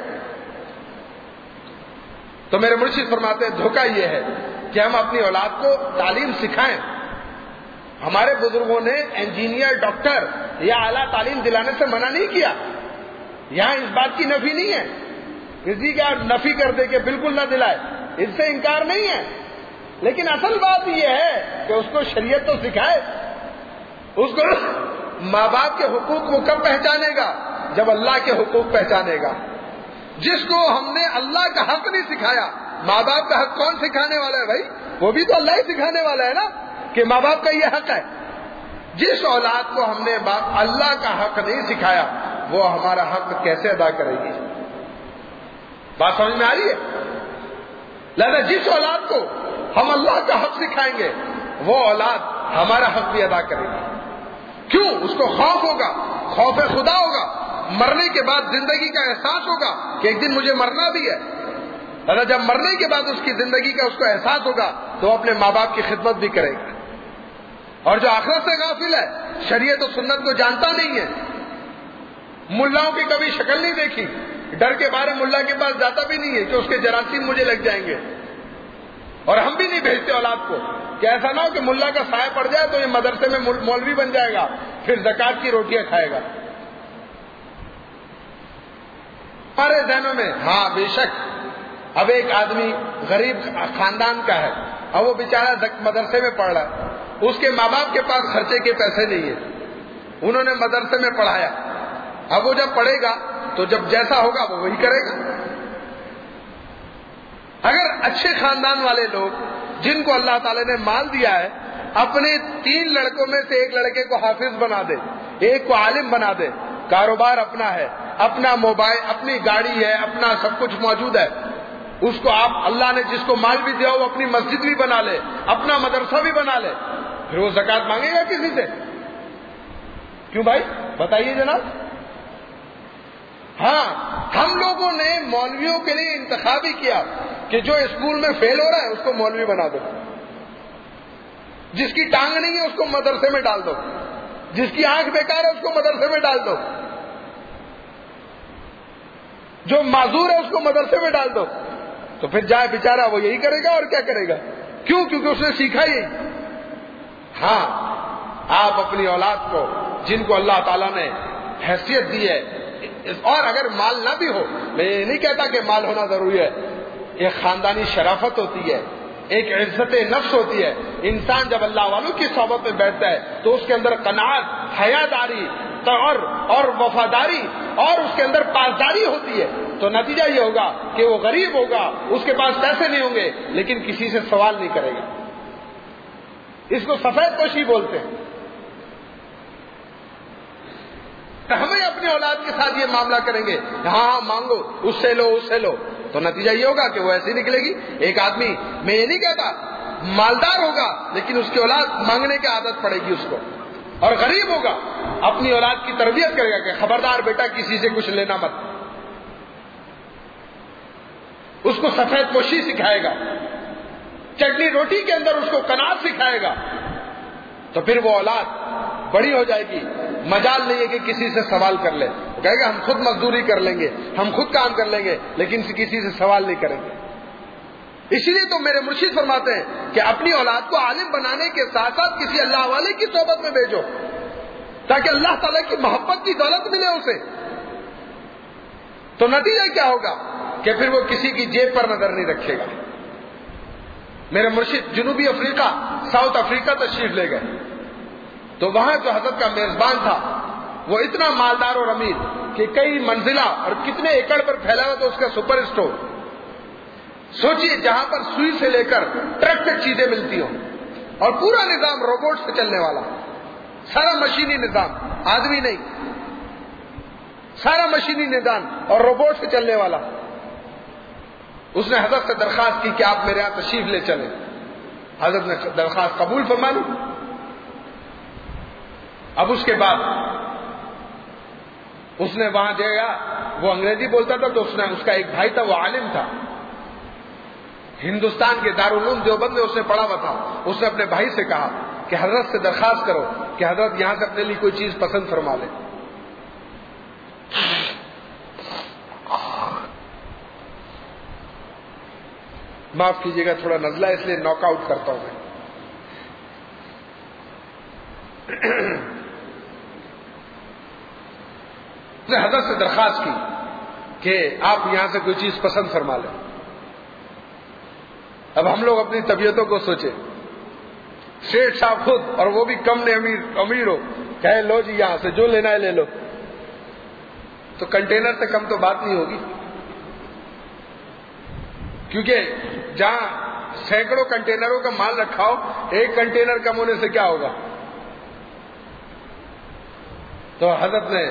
تو میرے مرشد فرماتے ہیں دھوکہ یہ ہے کہ ہم اپنی اولاد کو تعلیم سکھائیں. ہمارے بزرگوں نے انجینئر, ڈاکٹر یا اعلیٰ تعلیم دلانے سے منع نہیں کیا. یہاں اس بات کی نفی نہیں ہے, کسی کا نفی کر دے کہ بالکل نہ دلائے, اس سے انکار نہیں ہے, لیکن اصل بات یہ ہے کہ اس کو شریعت تو سکھائے. اس کو ماں باپ کے حقوق وہ کب پہچانے گا؟ جب اللہ کے حقوق پہچانے گا. جس کو ہم نے اللہ کا حق نہیں سکھایا, ماں باپ کا حق کون سکھانے والا ہے بھائی؟ وہ بھی تو اللہ ہی سکھانے والا ہے نا کہ ماں باپ کا یہ حق ہے. جس اولاد کو ہم نے اللہ کا حق نہیں سکھایا وہ ہمارا حق کیسے ادا کرے گی؟ بات سمجھ میں آ رہی ہے؟ لہذا جس اولاد کو ہم اللہ کا حق سکھائیں گے وہ اولاد ہمارا حق بھی ادا کرے گی. کیوں؟ اس کو خوف ہوگا, خوف خدا ہوگا, مرنے کے بعد زندگی کا احساس ہوگا کہ ایک دن مجھے مرنا بھی ہے. لہذا جب مرنے کے بعد اس کی زندگی کا اس کو احساس ہوگا تو اپنے ماں باپ کی خدمت بھی کرے گا. اور جو آخرت سے غافل ہے, شریعت و سنت کو جانتا نہیں ہے, ملاؤں کی کبھی شکل نہیں دیکھی, ڈر کے بارے ملا کے پاس جاتا بھی نہیں ہے کہ اس کے جراثیم مجھے لگ جائیں گے. اور ہم بھی نہیں بھیجتے اولاد کو کہ ایسا نہ ہو کہ ملا کا سایہ پڑ جائے تو یہ مدرسے میں مولوی بن جائے گا, پھر زکات کی روٹیاں کھائے گا. ہمارے ذہنوں میں ہاں بے شک اب ایک آدمی غریب خاندان کا ہے اور وہ بیچارہ مدرسے میں پڑھ رہا ہے، اس کے ماں باپ کے پاس خرچے کے پیسے نہیں ہیں، انہوں نے مدرسے میں پڑھایا، اب وہ جب پڑھے گا تو جب جیسا ہوگا وہ وہی کرے گا۔ اگر اچھے خاندان والے لوگ جن کو اللہ تعالی نے مال دیا ہے اپنے 3 لڑکوں میں سے ایک لڑکے کو حافظ بنا دے، ایک کو عالم بنا دے، کاروبار اپنا ہے، اپنا موبائل، اپنی گاڑی ہے، اپنا سب کچھ موجود ہے، اس کو آپ اللہ نے جس کو مال بھی دیا وہ اپنی مسجد بھی بنا لے، اپنا مدرسہ بھی بنا لے، پھر وہ زکوٰۃ مانگے گا کسی سے؟ کیوں بھائی بتائیے جناب؟ ہاں، ہم لوگوں نے مولویوں کے لیے انتخاب ہی کیا کہ جو اسکول میں فیل ہو رہا ہے اس کو مولوی بنا دو، جس کی ٹانگ نہیں ہے اس کو مدرسے میں ڈال دو، جس کی آنکھ بیکار ہے اس کو مدرسے میں ڈال دو، جو معذور ہے اس کو مدرسے میں ڈال دو، تو پھر جائے بیچارہ وہ یہی کرے گا اور کیا کرے گا؟ کیوں؟ کیونکہ اس نے سیکھا یہی۔ ہاں، آپ اپنی اولاد کو جن کو اللہ تعالیٰ نے حیثیت دی ہے، اور اگر مال نہ بھی ہو، میں یہ نہیں کہتا کہ مال ہونا ضروری ہے، ایک خاندانی شرافت ہوتی ہے، ایک عزت نفس ہوتی ہے، انسان جب اللہ والوں کی صحبت میں بیٹھتا ہے تو اس کے اندر قناعت، حیاداری اور وفاداری اور اس کے اندر پاسداری ہوتی ہے، تو نتیجہ یہ ہوگا کہ وہ غریب ہوگا، اس کے پاس پیسے نہیں ہوں گے، لیکن کسی سے سوال نہیں کرے گا۔ اس کو سفید پوشی بولتے ہیں۔ ہمیں اپنے اولاد کے ساتھ یہ معاملہ کریں گے، ہاں مانگو، اس سے لو، اس سے لو، تو نتیجہ یہ ہوگا کہ وہ ایسی نکلے گی۔ ایک آدمی، میں یہ نہیں کہتا مالدار ہوگا لیکن اس کی اولاد مانگنے کی عادت پڑے گی اس کو، اور غریب ہوگا اپنی اولاد کی تربیت کرے گا کہ خبردار بیٹا کسی سے کچھ لینا مت، اس کو سفید پوشی سکھائے گا، چٹنی روٹی کے اندر اس کو قناعت سکھائے گا، تو پھر وہ اولاد بڑی ہو جائے گی، مجال نہیں ہے کہ کسی سے سوال کر لے، وہ کہے گا ہم خود مزدوری کر لیں گے، ہم خود کام کر لیں گے، لیکن کسی سے سوال نہیں کریں گے۔ اسی لیے تو میرے مرشد فرماتے ہیں کہ اپنی اولاد کو عالم بنانے کے ساتھ ساتھ کسی اللہ والے کی صحبت میں بھیجو، تاکہ اللہ تعالیٰ کی محبت کی دولت ملے اسے۔ تو نتیجہ کیا ہوگا کہ پھر وہ کسی کی جیب پر نظر نہیں رکھے گا۔ میرے مرشد جنوبی افریقہ، ساؤتھ افریقہ تشریف لے گئے، تو وہاں جو حضرت کا میزبان تھا وہ اتنا مالدار اور امیر کہ کئی منزلہ اور کتنے ایکڑ پر پھیلا ہوا تھا اس کا سپر اسٹور۔ سوچئے جہاں پر سوئی سے لے کر ٹرک تک چیزیں ملتی ہوں، اور پورا نظام روبوٹ سے چلنے والا، سارا مشینی نظام، آدمی نہیں، سارا مشینی نظام اور روبوٹ سے چلنے والا۔ اس نے حضرت سے درخواست کی کہ آپ میرے یہاں تشریف لے چلیں۔ حضرت نے درخواست قبول فرما لی۔ اب اس کے بعد اس نے وہاں گیا، وہ انگریزی بولتا تھا تو اس کا ایک بھائی تھا، وہ عالم تھا، ہندوستان کے دارالعلوم دیوبند میں اس نے پڑھا ہوا تھا۔ اس نے اپنے بھائی سے کہا کہ حضرت سے درخواست کرو کہ حضرت یہاں سے اپنے لیے کوئی چیز پسند فرما لے۔ معاف کیجیے گا، تھوڑا نزلہ اس لیے ناک آؤٹ کرتا ہوں میں۔ اس نے حضرت سے درخواست کی کہ آپ یہاں سے کوئی چیز پسند فرما لیں۔ اب ہم لوگ اپنی طبیعتوں کو سوچیں، شیخ صاحب خود، اور وہ بھی کم نے امیر ہو، کہے لو جی یہاں سے جو لینا ہے لے لو، تو کنٹینر سے کم تو بات نہیں ہوگی، کیونکہ جہاں سینکڑوں کنٹینروں کا مال رکھا ہو، ایک کنٹینر کم ہونے سے کیا ہوگا؟ تو حضرت نے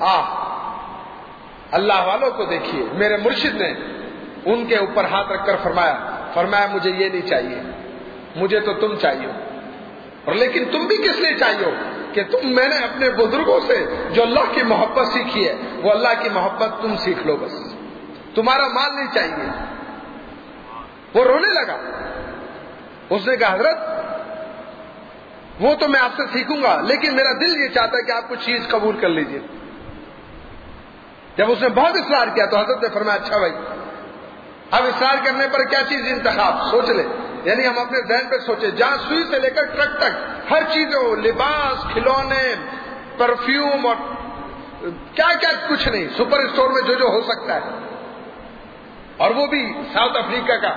اللہ والوں کو دیکھیے، میرے مرشد نے ان کے اوپر ہاتھ رکھ کر فرمایا مجھے یہ نہیں چاہیے، مجھے تو تم چاہیے، اور لیکن تم بھی کس لیے چاہیے کہ میں نے اپنے بزرگوں سے جو اللہ کی محبت سیکھی ہے وہ اللہ کی محبت تم سیکھ لو، بس تمہارا مال نہیں چاہیے۔ وہ رونے لگا، اس نے کہا حضرت وہ تو میں آپ سے سیکھوں گا، لیکن میرا دل یہ چاہتا ہے کہ آپ کچھ چیز قبول کر لیجئے۔ جب اس نے بہت اصرار کیا تو حضرت نے فرمایا اچھا بھائی، اب اصرار کرنے پر کیا چیز انتخاب، سوچ لے، یعنی ہم اپنے ذہن پہ سوچے، جہاں سوئی سے لے کر ٹرک تک ہر چیز ہو، لباس، کھلونے، پرفیوم اور کیا کیا کچھ نہیں، سپر اسٹور میں جو ہو سکتا ہے، اور وہ بھی ساؤتھ افریقہ کا.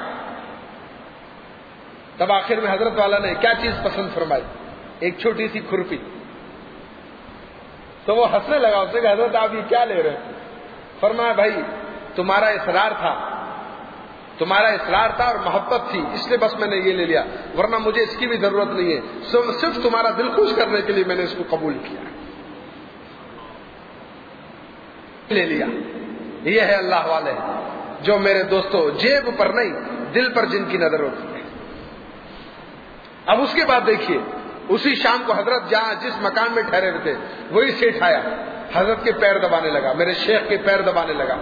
تب آخر میں حضرت والا نے کیا چیز پسند فرمائی؟ ایک چھوٹی سی کھرپی. تو وہ ہنسنے لگا، اس نے کہا حضرت آپ یہ کیا لے رہے ہیں؟ فرمایا بھائی تمہارا اصرار تھا اور محبت تھی، اس لیے بس میں نے یہ لے لیا، ورنہ مجھے اس کی بھی ضرورت نہیں ہے، صرف تمہارا دل خوش کرنے کے لیے میں نے اس کو قبول کیا، لے لیا. یہ ہے اللہ والے جو میرے دوستو جیب پر نہیں دل پر جن کی نظر ہوتی ہے. اب اس کے بعد دیکھیے اسی شام کو حضرت جس مکان میں ٹھہرے ہوئے تھے وہی سیٹھ آیا، حضرت کے پیر دبانے لگا، میرے شیخ کے پیر دبانے لگا.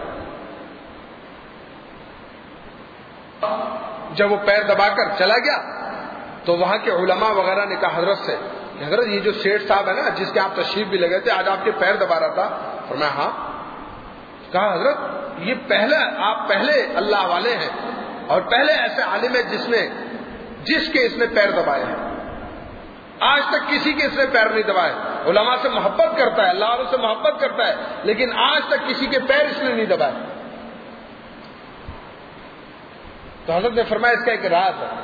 جب وہ پیر دبا کر چلا گیا تو وہاں کے علماء وغیرہ نے کہا حضرت سے کہ حضرت یہ جو سیٹھ صاحب ہے نا جس کے آپ تشریف بھی لگے تھے، آج آپ کے پیر دبا رہا تھا. فرمایا ہاں. کہا حضرت یہ آپ پہلے اللہ والے ہیں اور پہلے ایسے عالم ہے جس کے اس نے پیر دبائے ہیں. آج تک کسی کے اس نے پیر نہیں دبائے. علماء سے محبت کرتا ہے، اللہ والوں سے محبت کرتا ہے، لیکن آج تک کسی کے پیر اس نے نہیں دبائے. تو حضرت نے فرمایا اس کا ایک راز ہے.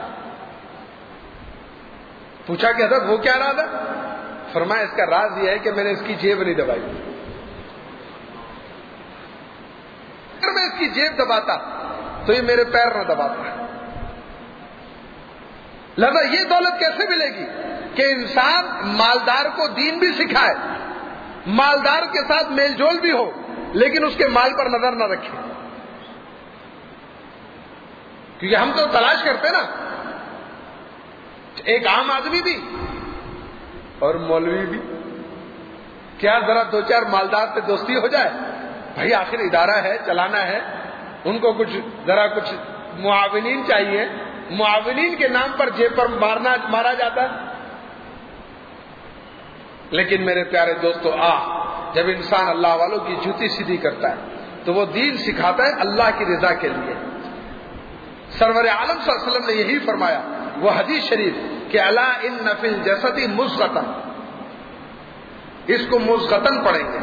پوچھا کہ حضرت وہ کیا راز ہے؟ فرمایا اس کا راز یہ ہے کہ میں نے اس کی جیب نہیں دبائی. اگر میں اس کی جیب دباتا تو یہ میرے پیر نہ دباتا. لہذا یہ دولت کیسے ملے گی کہ انسان مالدار کو دین بھی سکھائے، مالدار کے ساتھ میل جول بھی ہو، لیکن اس کے مال پر نظر نہ رکھے. کیونکہ ہم تو تلاش کرتے نا، ایک عام آدمی بھی اور مولوی بھی، کیا ذرا دو چار مالدار سے دوستی ہو جائے؟ بھائی آخر ادارہ ہے، چلانا ہے، ان کو کچھ معاونین چاہیے. معاونین کے نام پر جیب پر مارا جاتا ہے. لیکن میرے پیارے دوستو جب انسان اللہ والوں کی جوتی سیدھی کرتا ہے تو وہ دین سکھاتا ہے اللہ کی رضا کے لیے. سرور عالم صلی اللہ علیہ وسلم نے یہی فرمایا، وہ حدیث شریف کہ الا ان فی الجسد مضغۃ، اس کو مضغۃ پڑھیں گے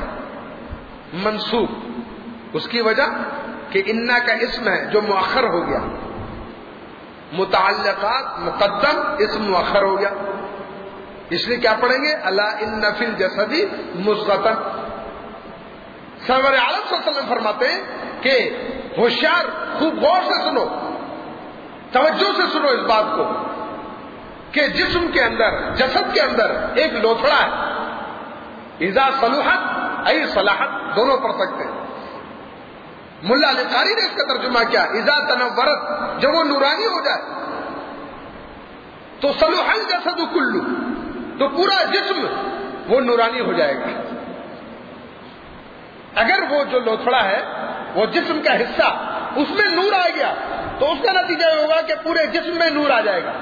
منصوب، اس کی وجہ کہ انا کا اسم ہے جو مؤخر ہو گیا، متعلقات مقدم، اسم مؤخر ہو گیا، اس لیے کیا پڑھیں گے؟ الا ان فی الجسد مضغۃ. سرور عالم صلی اللہ علیہ وسلم فرماتے ہیں کہ ہوشیار خوب غور سے سنو، توجہ سے سنو اس بات کو کہ جسم کے اندر، جسد کے اندر ایک لوتھڑا ہے، اذا صلحت ای صلاحت، دونوں پڑھ سکتے ہیں. ملا علی قاری نے اس کا ترجمہ کیا، اذا تنورت، جب وہ نورانی ہو جائے تو صلح الجسد کلو، تو پورا جسم وہ نورانی ہو جائے گا. اگر وہ جو لوتھڑا ہے وہ جسم کا حصہ، اس میں نور آ گیا تو اس کا نتیجہ یہ ہوگا کہ پورے جسم میں نور آ جائے گا.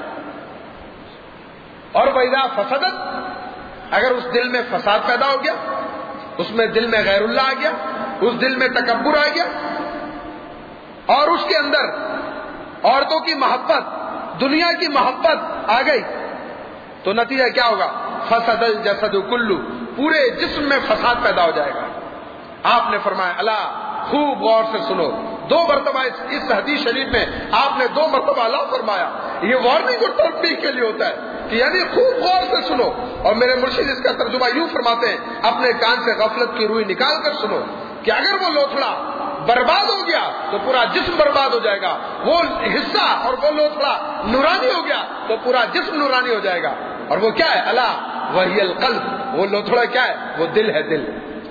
اور وَإِذَا فَسَدَتْ، اگر اس دل میں فساد پیدا ہو گیا، اس میں دل میں غیر اللہ آ گیا، اس دل میں تکبر آ گیا، اور اس کے اندر عورتوں کی محبت، دنیا کی محبت آ گئی، تو نتیجہ کیا ہوگا؟ فسد الجسد کلو، پورے جسم میں فساد پیدا ہو جائے گا. آپ نے فرمایا اللہ، خوب غور سے سنو. 2 مرتبہ اس حدیث شریف میں آپ نے 2 مرتبہ اللہ فرمایا. یہ وارننگ اور تنبیہ کے لیے ہوتا ہے کہ یعنی خوب غور سے سنو. اور میرے مرشد اس کا ترجمہ یوں فرماتے ہیں، اپنے کان سے غفلت کی روئی نکال کر سنو کہ اگر وہ لوتھڑا برباد ہو گیا تو پورا جسم برباد ہو جائے گا، وہ حصہ اور وہ لوتھڑا نورانی ہو گیا تو پورا جسم نورانی ہو جائے گا. اور وہ کیا ہے؟ الا وہی القلب، وہ لوتھڑا کیا ہے؟ وہ دل ہے، دل.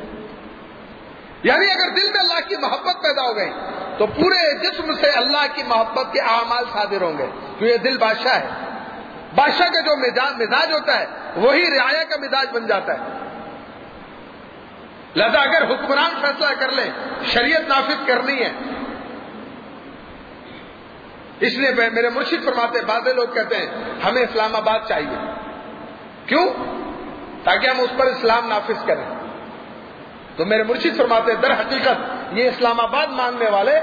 یعنی اگر دل میں اللہ کی محبت پیدا ہو گئی تو پورے جسم سے اللہ کی محبت کے اعمال صادر ہوں گے. تو یہ دل بادشاہ ہے، بادشاہ کا جو مزاج ہوتا ہے وہی رعایا کا مزاج بن جاتا ہے. لہذا اگر حکمران فیصلہ کر لیں شریعت نافذ کرنی ہے، اس لیے میرے مرشد فرماتے ہیں، بعض لوگ کہتے ہیں ہمیں اسلام آباد چاہیے. کیوں؟ تاکہ ہم اس پر اسلام نافذ کریں. تو میرے مرشد فرماتے ہیں در حقیقت یہ اسلام آباد مانگنے والے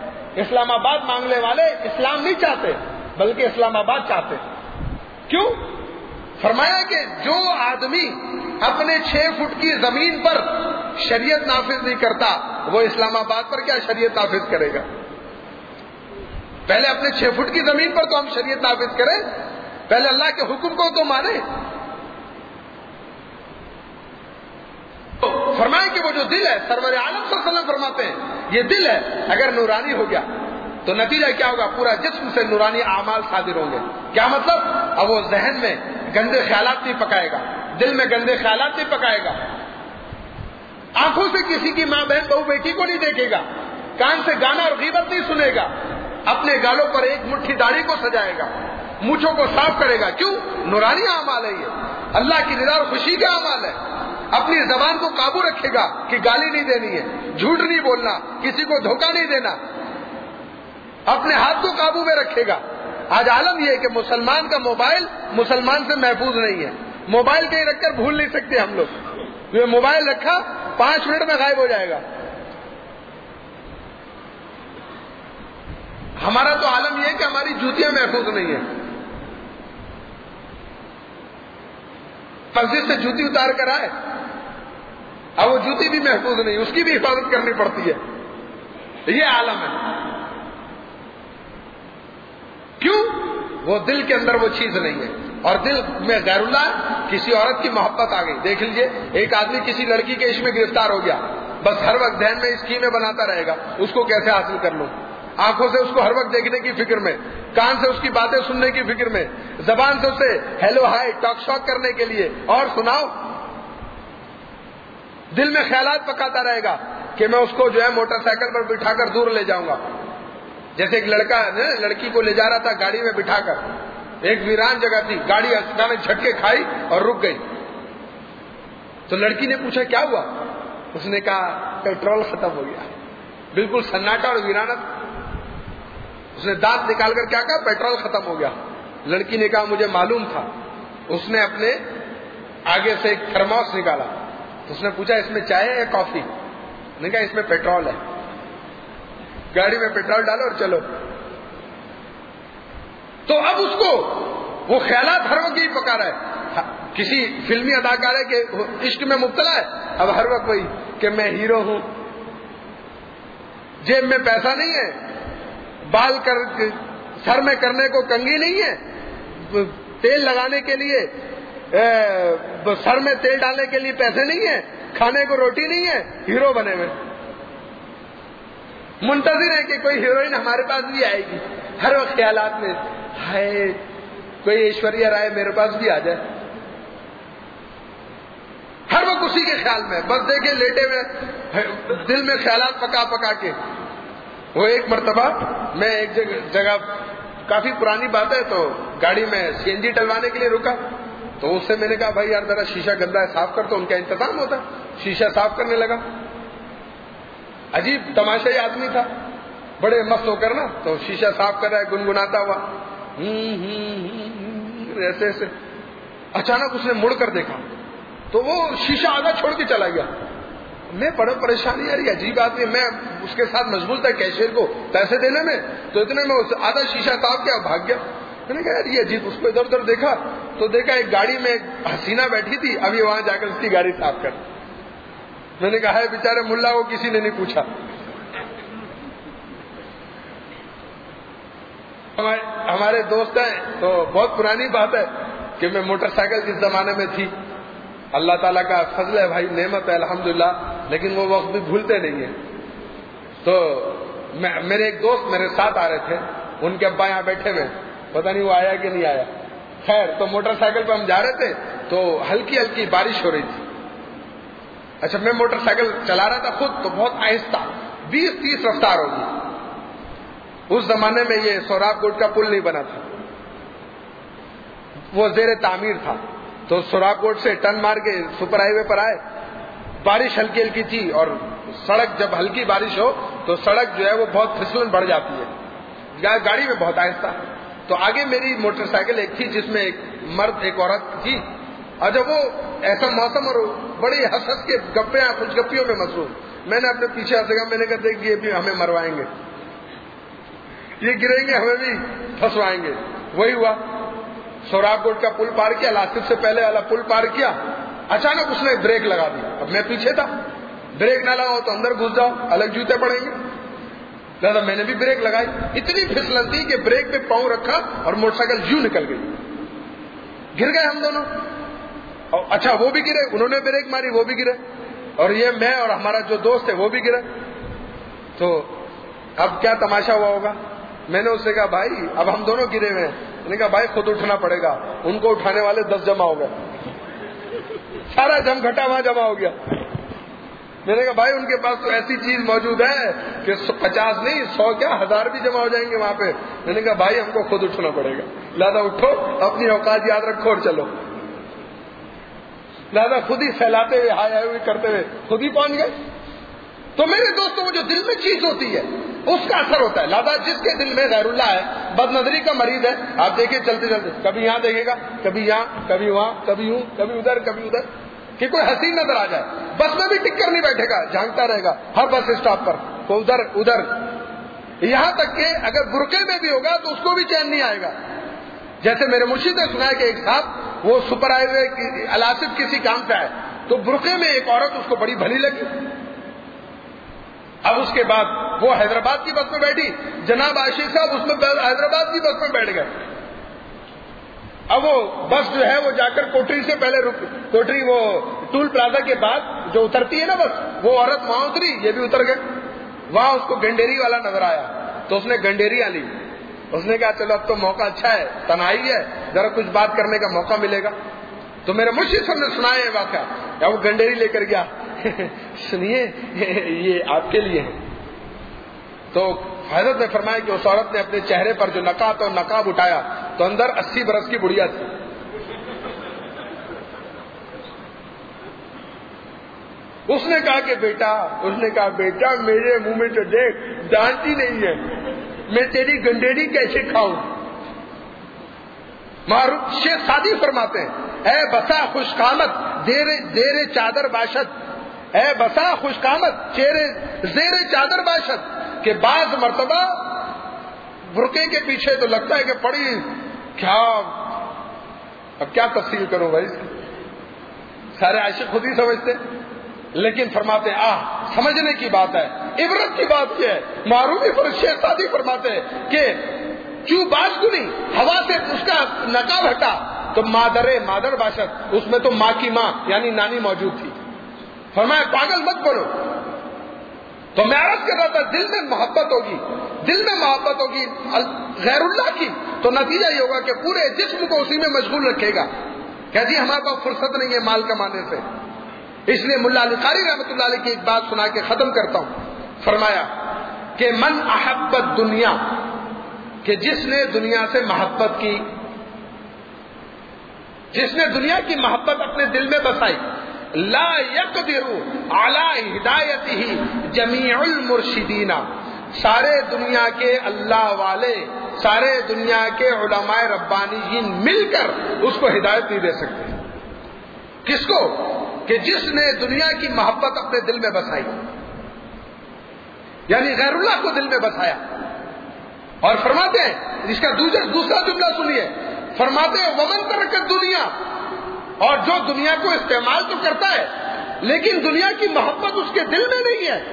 اسلام نہیں چاہتے بلکہ اسلام آباد چاہتے. کیوں؟ فرمایا کہ جو آدمی اپنے 6 فٹ کی زمین پر شریعت نافذ نہیں کرتا وہ اسلام آباد پر کیا شریعت نافذ کرے گا؟ پہلے اپنے 6 فٹ کی زمین پر تو ہم شریعت نافذ کریں، پہلے اللہ کے حکم کو تو مانیں۔ فرمائے کہ وہ جو دل ہے، سرور عالم صلی اللہ علیہ وسلم فرماتے ہیں یہ دل ہے اگر نورانی ہو گیا تو نتیجہ کیا ہوگا؟ پورا جسم سے نورانی اعمال صادر ہوں گے۔ کیا مطلب؟ اب وہ ذہن میں گندے خیالات نہیں پکائے گا، دل میں گندے خیالات نہیں پکائے گا، آنکھوں سے کسی کی ماں بہن بہو بیٹی کو نہیں دیکھے گا، کان سے گانا اور غیبت نہیں سنے گا، اپنے گالوں پر ایک مٹھی داڑھی کو سجائے گا، مونچھوں کو صاف کرے گا۔ کیوں؟ نورانی اعمال ہے، یہ اللہ کی رضا اور خوشی کا اعمال ہے۔ اپنی زبان کو قابو رکھے گا کہ گالی نہیں دینی ہے، جھوٹ نہیں بولنا، کسی کو دھوکہ نہیں دینا، اپنے ہاتھ کو قابو میں رکھے گا۔ آج عالم یہ ہے کہ مسلمان کا موبائل مسلمان سے محفوظ نہیں ہے، موبائل کہیں رکھ کر بھول نہیں سکتے ہم لوگ، یہ موبائل رکھا 5 منٹ میں غائب ہو جائے گا۔ ہمارا تو عالم یہ ہے کہ ہماری جوتیاں محفوظ نہیں ہیں، مسجد سے جوتی اتار کر آئے، اب وہ جوتی بھی محفوظ نہیں، اس کی بھی حفاظت کرنی پڑتی ہے۔ یہ عالم ہے۔ کیوں؟ وہ دل کے اندر وہ چیز نہیں ہے، اور دل میں غیر اللہ، کسی عورت کی محبت آ گئی۔ دیکھ لیجئے ایک آدمی کسی لڑکی کے عشق میں گرفتار ہو گیا، بس ہر وقت ذہن میں اسکیمیں بناتا رہے گا، اس کو کیسے حاصل کر لوں، آنکھوں سے اس کو ہر وقت دیکھنے کی فکر میں، کان سے اس کی باتیں سننے کی فکر میں، زبان سے اسے ہیلو ہائی ٹاک شاک کرنے کے لیے، اور سناؤ، دل میں خیالات پکاتا رہے گا کہ میں اس کو جو ہے موٹر سائیکل پر بٹھا کر دور لے جاؤں گا۔ جیسے ایک لڑکا لڑکی کو لے جا رہا تھا گاڑی میں بٹھا کر، ایک ویران جگہ تھی، گاڑی اچانک جھٹکے کھائی اور رک گئی، تو لڑکی نے پوچھا کیا ہوا؟ اس نے کہا پیٹرول ختم ہو گیا۔ بالکل سناٹا اور ویرانت۔ اس نے دانت نکال کر کیا کہا؟ پیٹرول ختم ہو گیا۔ لڑکی نے کہا مجھے معلوم تھا۔ اس نے اپنے آگے سے ایک تھرموس نکالا، تو اس نے پوچھا اس میں چائے ہے یا کافی؟ نے کہا اس میں پیٹرول ہے، گاڑی میں پیٹرول ڈالو اور چلو۔ تو اب اس کو وہ خیالات ہر وقت یہی پکا رہا ہے۔ کسی فلمی اداکار ہے کہ عشق میں مبتلا ہے، اب ہر وقت وہی کہ میں ہیرو ہوں، جیب میں پیسہ نہیں ہے، بال سر میں کرنے کو کنگھی نہیں ہے، تیل لگانے کے لیے سر میں تیل ڈالنے کے لیے پیسے نہیں ہیں، کھانے کو روٹی نہیں ہے، ہیرو بنے ہوئے منتظر ہے کہ کوئی ہیروئن ہمارے پاس بھی آئے گی۔ ہر وقت خیالات میں ہائے کوئی ایشوریا رائے میرے پاس بھی آ جائے، ہر وقت اسی کے خیال میں، بس دیکھیں لیٹے ہوئے دل میں خیالات پکا پکا کے۔ وہ ایک مرتبہ میں ایک جگہ کافی پرانی بات ہے، تو گاڑی میں CNG ڈلوانے کے لیے رکا، تو اس سے میں نے کہا بھائی یار ذرا شیشہ گندا ہے صاف کر، تو ان کا انتظام ہوتا، شیشہ صاف کرنے لگا۔ عجیب تماشائی آدمی تھا، بڑے مست ہو کر نا، تو شیشہ صاف کر رہا ہے گنگناتا ہوا، ایسے ایسے۔ اچانک اس نے مڑ کر دیکھا تو وہ شیشہ آدھا چھوڑ کے چلا گیا۔ میں بڑا پریشان، یار یہ عجیب آدمی، میں اس کے ساتھ مشغول تھا کیشیئر کو پیسے دینے میں، تو اتنے میں آدھا شیشہ صاف کیا بھاگ گیا۔ میں نے کہا یار یہ عجیب، اس کو ادھر ادھر دیکھا تو دیکھا ایک گاڑی میں ایک حسینہ بیٹھی تھی، ابھی وہاں جا کر اس کی گاڑی صاف کر۔ میں نے کہا ہے بیچارے ملا کو کسی نے نہیں پوچھا۔ ہمارے دوست ہیں تو بہت پرانی بات ہے کہ میں موٹر سائیکل جس زمانے میں تھی، اللہ تعالیٰ کا فضل ہے بھائی، نعمت ہے الحمدللہ، لیکن وہ وقت بھی بھولتے نہیں ہیں۔ تو میرے ایک دوست میرے ساتھ آ رہے تھے، ان کے ابا یہاں بیٹھے ہوئے، پتہ نہیں وہ آیا کہ نہیں آیا۔ خیر تو موٹر سائیکل پہ ہم جا رہے تھے تو ہلکی ہلکی بارش ہو رہی تھی۔ اچھا میں موٹر سائیکل چلا رہا تھا خود، تو بہت آہستہ 20-30 رفتار ہوگی۔ اس زمانے میں یہ سوراب کوٹ کا پل نہیں بنا تھا، وہ زیر تعمیر تھا، تو سوراب کوٹ سے ٹرن مار کے سپر ہائی وے پر آئے، بارش ہلکی ہلکی تھی، اور سڑک جب ہلکی بارش ہو تو سڑک جو ہے وہ بہت پھسلن بڑھ جاتی ہے، گاڑی میں بہت آہستہ۔ تو آگے میری موٹر سائیکل ایک تھی جس میں ایک مرد ایک عورت تھی، اور جب وہ ایسا موسم اور بڑی ہنس کے گپیاں کچھ گپیوں میں مصروف، میں نے اپنے پیچھے ہنسے گا، میں نے کہا دیکھ یہ بھی ہمیں مروائیں گے، یہ گریں گے ہمیں بھی پھنسوائیں گے۔ وہی ہوا، سوراب کوٹ کا پل پار کیا، لاسٹ سے پہلے والا پل پار کیا، اچانک اس نے بریک لگا دی۔ اب میں پیچھے تھا، بریک نہ لگاؤ تو اندر گھس جاؤ، الگ جوتے پڑیں گے. لہٰذا میں نے بھی بریک لگائی. اتنی پھسلن تھی کہ بریک پہ پاؤں رکھا اور موٹر سائیکل یوں نکل گئی. گر گئے ہم دونوں. اور اچھا وہ بھی گرے، انہوں نے بریک ماری وہ بھی گرے، اور یہ میں اور ہمارا جو دوست ہے وہ بھی گرا. تو اب کیا تماشا ہوا ہوگا. میں نے اس سے کہا بھائی اب ہم دونوں گرے ہوئے ہیں. میں نے کہا بھائی خود اٹھنا پڑے گا. ان کو اٹھانے والے 10 جمع ہو گئے، سارا جم گھٹا وہاں جمع ہو گیا. میں نے کہا بھائی ان کے پاس تو ایسی چیز موجود ہے کہ 50 نہیں 100 کیا 1000 بھی جمع ہو جائیں گے وہاں پہ. میں نے کہا بھائی ہم کو خود اٹھنا پڑے گا، لہذا اٹھو، اپنی اوقات یاد رکھو اور چلو. لہذا خود ہی پھیلاتے ہوئے ہائے ہوئے کرتے ہوئے خود ہی پہنچ گئے. تو میرے دوستوں وہ جو دل میں چیز ہوتی ہے اس کا اثر ہوتا ہے. لہذا جس کے دل میں غیر اللہ ہے، بد نظری کا مریض ہے، آپ دیکھیں چلتے چلتے کبھی یہاں دیکھے گا، کبھی یہاں، کبھی وہاں، کبھی یوں، کبھی ادھر، کبھی ادھر، کہ کوئی حسین نظر آ جائے بس میں بھی ٹک کر نہیں بیٹھے گا، جھانکتا رہے گا ہر بس اسٹاپ پر، کوئی ادھر ادھر. یہاں تک کہ اگر برقعے میں بھی ہوگا تو اس کو بھی چین نہیں آئے گا. جیسے میرے مرشد نے سنا ہے کہ ایک صاحب وہ سپر ہائی وے الاسف کسی کام سے آئے تو برقعے میں ایک عورت اس کو بڑی بھلی لگی. اب اس کے بعد وہ حیدرآباد کی بس میں بیٹھی، جناب عاشق صاحب اس میں حیدرآباد کی بس میں بیٹھ گئے. اب وہ بس جو ہے وہ جا کر کوٹری سے پہلے کوٹری وہ ٹول پلازا کے بعد جو اترتی ہے نا بس، وہ عورت وہاں اتری، یہ بھی اتر گئے. وہاں اس کو گنڈیری والا نظر آیا تو اس نے گنڈیریاں لی. اس نے کہا چلو اب تو موقع اچھا ہے، تنہائی ہے، ذرا کچھ بات کرنے کا موقع ملے گا. تو میرے مرشد صاحب نے سنایا یہ واقعہ، یا وہ گنڈیری لے کر گیا سنیے یہ آپ کے لیے ہے. تو حضرت نے فرمایا کہ اس عورت نے اپنے چہرے پر جو نقاب اٹھایا تو اندر 80 برس کی بڑھیا تھی. اس نے کہا کہ بیٹا میرے منہ میں تو دیکھ دانت ہی نہیں ہے، میں تیری گنڈیری کیسے کھاؤں. معروف شیخ سعدی فرماتے ہیں اے بسا خوش قامت دیر چادر باشد، اے بسا خوش قامت زیر چادر باشد، کہ بعض مرتبہ برقعے کے پیچھے تو لگتا ہے کہ پڑی کیا، اب کیا تفصیل کروں بھائی، سارے عاشق خود ہی سمجھتے، لیکن فرماتے سمجھنے کی بات ہے، عبرت کی بات یہ ہے. معروف شیخ سعدی فرماتے ہیں کہ کیوں باز کو نہیں ہوا سے اس کا نقاب ہٹا تو مادر باشد، اس میں تو ماں کی ماں یعنی نانی موجود تھی. فرمایا پاگل مت بنو. تو میں عرض کر رہا تھا دل میں محبت ہوگی غیر اللہ کی تو نتیجہ یہ ہوگا کہ پورے جسم کو اسی میں مشغول رکھے گا. کہ جی ہمارے پاس فرصت نہیں ہے مال کمانے سے. اس لیے ملا علی قاری رحمۃ اللہ علیہ کی ایک بات سنا کے ختم کرتا ہوں. فرمایا کہ من احبت دنیا، کہ جس نے دنیا سے محبت کی، جس نے دنیا کی محبت اپنے دل میں بسائی، لا يقدر على ہدایتہ جمیع المرشدین، سارے دنیا کے اللہ والے، سارے دنیا کے علماء ربانیین مل کر اس کو ہدایت نہیں دے سکتے. کس کو؟ کہ جس نے دنیا کی محبت اپنے دل میں بسائی، یعنی غیر اللہ کو دل میں بسایا. اور فرماتے ہیں اس کا دوسرا جملہ سنیے، فرماتے ہیں ومن ترک دنیا، اور جو دنیا کو استعمال تو کرتا ہے لیکن دنیا کی محبت اس کے دل میں نہیں ہے،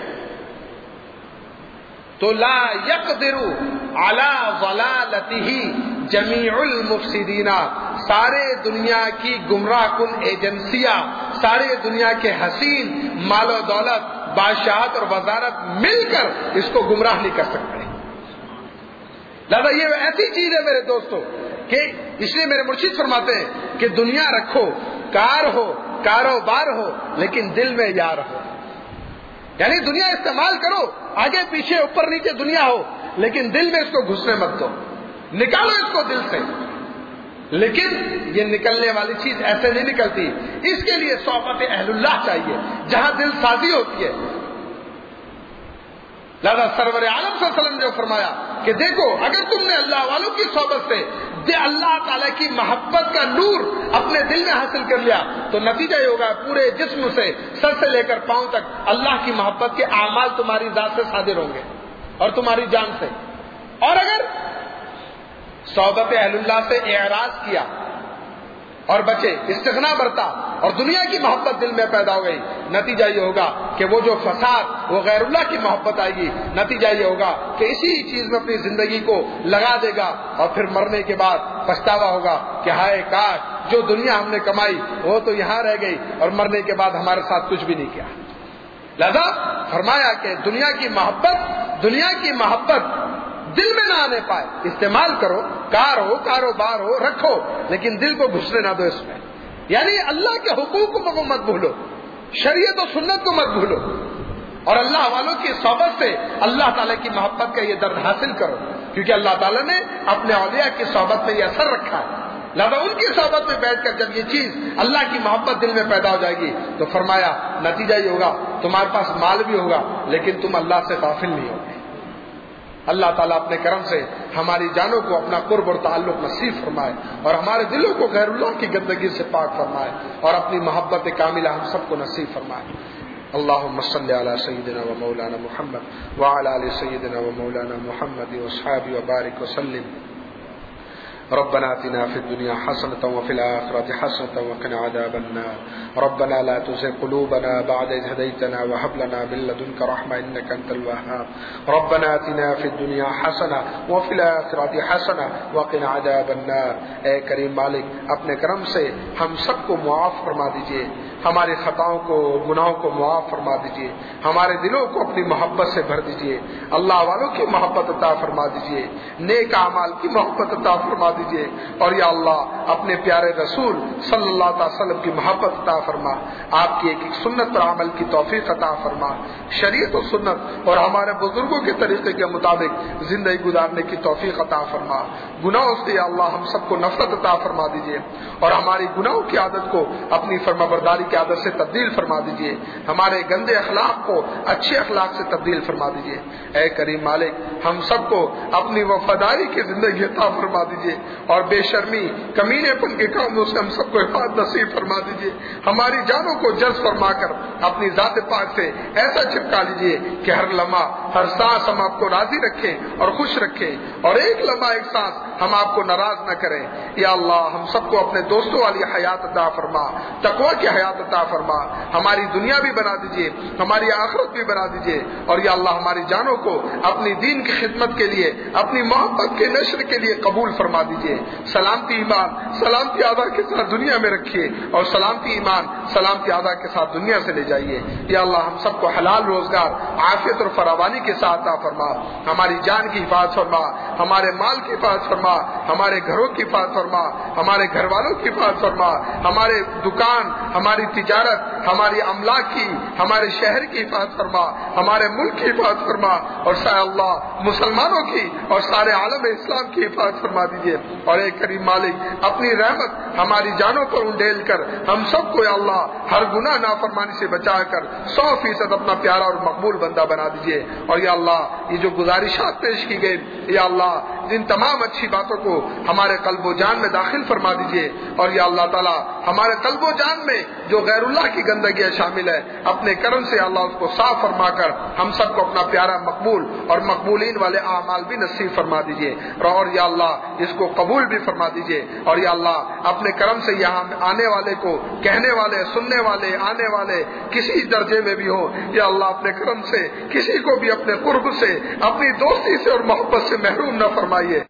تو لا يقدر على ضلالته جمیع المفسدین، سارے دنیا کی گمراہ کن ایجنسیاں، سارے دنیا کے حسین مال و دولت، بادشاہت اور وزارت مل کر اس کو گمراہ نہیں کر سکتے. لہذا یہ ایسی چیز ہے میرے دوستوں کہ اس لیے میرے مرشد فرماتے ہیں کہ دنیا رکھو، کار ہو، کاروبار ہو، لیکن دل میں یار ہو. یعنی دنیا استعمال کرو، آگے پیچھے اوپر نیچے دنیا ہو، لیکن دل میں اس کو گھسنے مت دو، نکالو اس کو دل سے. لیکن یہ نکلنے والی چیز ایسے نہیں نکلتی، اس کے لیے صحبت اہل اللہ چاہیے جہاں دل سازی ہوتی ہے. لہذا سرور عالم صلی اللہ علیہ وسلم نے فرمایا کہ دیکھو اگر تم نے اللہ والوں کی صحبت سے اللہ تعالیٰ کی محبت کا نور اپنے دل میں حاصل کر لیا تو نتیجہ یہ ہوگا پورے جسم سے سر سے لے کر پاؤں تک اللہ کی محبت کے اعمال تمہاری ذات سے صادر ہوں گے اور تمہاری جان سے. اور اگر صحبت اہل اللہ سے اعراض کیا، اور بچے، استغنا برتا اور دنیا کی محبت دل میں پیدا ہو گئی، نتیجہ یہ ہوگا کہ وہ جو فساد، وہ غیر اللہ کی محبت آئے گی، نتیجہ یہ ہوگا کہ اسی چیز میں اپنی زندگی کو لگا دے گا اور پھر مرنے کے بعد پچھتاوا ہوگا کہ ہائے کاش جو دنیا ہم نے کمائی وہ تو یہاں رہ گئی اور مرنے کے بعد ہمارے ساتھ کچھ بھی نہیں کیا۔ لہذا فرمایا کہ دنیا کی محبت دل میں نہ آنے پائے، استعمال کرو، کار ہو، کاروبار ہو، رکھو، لیکن دل کو گھسنے نہ دو اس میں۔ یعنی اللہ کے حقوق کو مت بھولو، شریعت و سنت کو مت بھولو، اور اللہ والوں کی صحبت سے اللہ تعالیٰ کی محبت کا یہ درد حاصل کرو، کیونکہ اللہ تعالیٰ نے اپنے اولیاء کی صحبت میں یہ اثر رکھا ہے۔ لہذا ان کی صحبت میں بیٹھ کر جب یہ چیز اللہ کی محبت دل میں پیدا ہو جائے گی تو فرمایا نتیجہ یہ ہوگا تمہارے پاس مال بھی ہوگا لیکن تم اللہ سے غافل نہیں ہوگے۔ اللہ تعالیٰ اپنے کرم سے ہماری جانوں کو اپنا قرب اور تعلق نصیب فرمائے اور ہمارے دلوں کو غیر اللہ کی گندگی سے پاک فرمائے اور اپنی محبت کاملہ ہم سب کو نصیب فرمائے۔ اللهم صل على سيدنا ومولانا محمد وعلى آل سيدنا ومولانا محمد واصحابه وبارك وسلم۔ ربنا آتنا في الدنيا حسنة وفي الآخرة حسنة وقنا عذاب النار۔ ربنا لا تزغ قلوبنا بعد إذ هديتنا وهب لنا من لدنك رحمة إنك أنت الوهاب۔ ربنا آتنا في الدنيا حسنة وفي الآخرة حسنة وقنا عذاب النار۔ اے کریم مالک اپنے کرم سے ہم سب کو معاف فرما دیجئے، ہماری خطاؤں کو، گناہوں کو معاف فرما دیجئے، ہمارے دلوں کو اپنی محبت سے بھر دیجئے، اللہ والوں کی محبت عطا فرما دیجئے، نیک اعمال کی محبت عطا فرما دیجئے، اور یا اللہ اپنے پیارے رسول صلی اللہ علیہ وسلم کی محبت عطا فرما، آپ کی ایک ایک سنت پر عمل کی توفیق عطا فرما، شریعت و سنت اور ہمارے بزرگوں کے طریقے کے مطابق زندگی گزارنے کی توفیق عطا فرما، گناہوں سے یا اللہ ہم سب کو نفرت عطا فرما دیجئے اور ہماری گناہوں کی عادت کو اپنی فرمانبرداری کی عادت سے تبدیل فرما دیجئے، ہمارے گندے اخلاق کو اچھے اخلاق سے تبدیل فرما دیجئے۔ اے کریم مالک ہم سب کو اپنی وفاداری کی زندگی عطا فرما دیجئے اور بے شرمی کمینے پن کے کاموں سے ہم سب کو حفاظت نصیب فرما دیجئے، ہماری جانوں کو جذب فرما کر اپنی ذات پاک سے ایسا چپکا لیجئے کہ ہر لمحہ ہر سانس ہم آپ کو راضی رکھیں اور خوش رکھیں اور ایک لمحہ ایک سانس ہم آپ کو ناراض نہ کریں۔ یا اللہ ہم سب کو اپنے دوستوں والی حیات عطا فرما، تقوی کی حیات عطا فرما، ہماری دنیا بھی بنا دیجئے، ہماری آخرت بھی بنا دیجئے، اور یا اللہ ہماری جانوں کو اپنی دین کی خدمت کے لیے، اپنی محبت کے نشر کے لیے قبول فرما دیجئے۔ سلامتی ایمان سلامتی اعضاء کے ساتھ دنیا میں رکھیے اور سلامتی ایمان سلامتی اعضاء کے ساتھ دنیا سے لے جائیے۔ یا اللہ ہم سب کو حلال روزگار، عافیت اور فراوانی کے ساتھ عطا فرما، ہماری جان کی حفاظت فرما، ہمارے مال کی حفاظت فرما، ہمارے گھروں کی حفاظت فرما، ہمارے گھر والوں کی حفاظت فرما، ہمارے دکان، ہماری تجارت، ہماری املاک کی، ہمارے شہر کی حفاظت فرما، ہمارے ملک کی حفاظت فرما، اور یا اللہ مسلمانوں کی اور سارے عالم اسلام کی حفاظت فرما دیجیے۔ اور اے کریم مالک اپنی رحمت ہماری جانوں پر انڈیل کر ہم سب کو یا اللہ ہر گناہ نافرمانی سے بچا کر 100% اپنا پیارا اور مقبول بندہ بنا دیجیے۔ اور یا اللہ یہ جو گزارشات پیش کی گئی یا اللہ ان تمام اچھی باتوں کو ہمارے قلب و جان میں داخل فرما دیجیے، اور یا اللہ تعالی ہمارے قلب و جان میں جو غیر اللہ کی گندگیاں شامل ہے اپنے کرم سے اللہ اس کو صاف فرما کر ہم سب کو اپنا پیارا مقبول اور مقبولین والے اعمال بھی نصیب فرما دیجیے، اور یا اللہ اس کو قبول بھی فرما دیجیے۔ اور یا اللہ اپنے کرم سے یہاں آنے والے کو، کہنے والے، سننے والے، آنے والے کسی درجے میں بھی ہو یا اللہ اپنے کرم سے کسی کو بھی اپنے قرب سے، اپنی دوستی سے اور محبت سے محروم نہ فرمائیے۔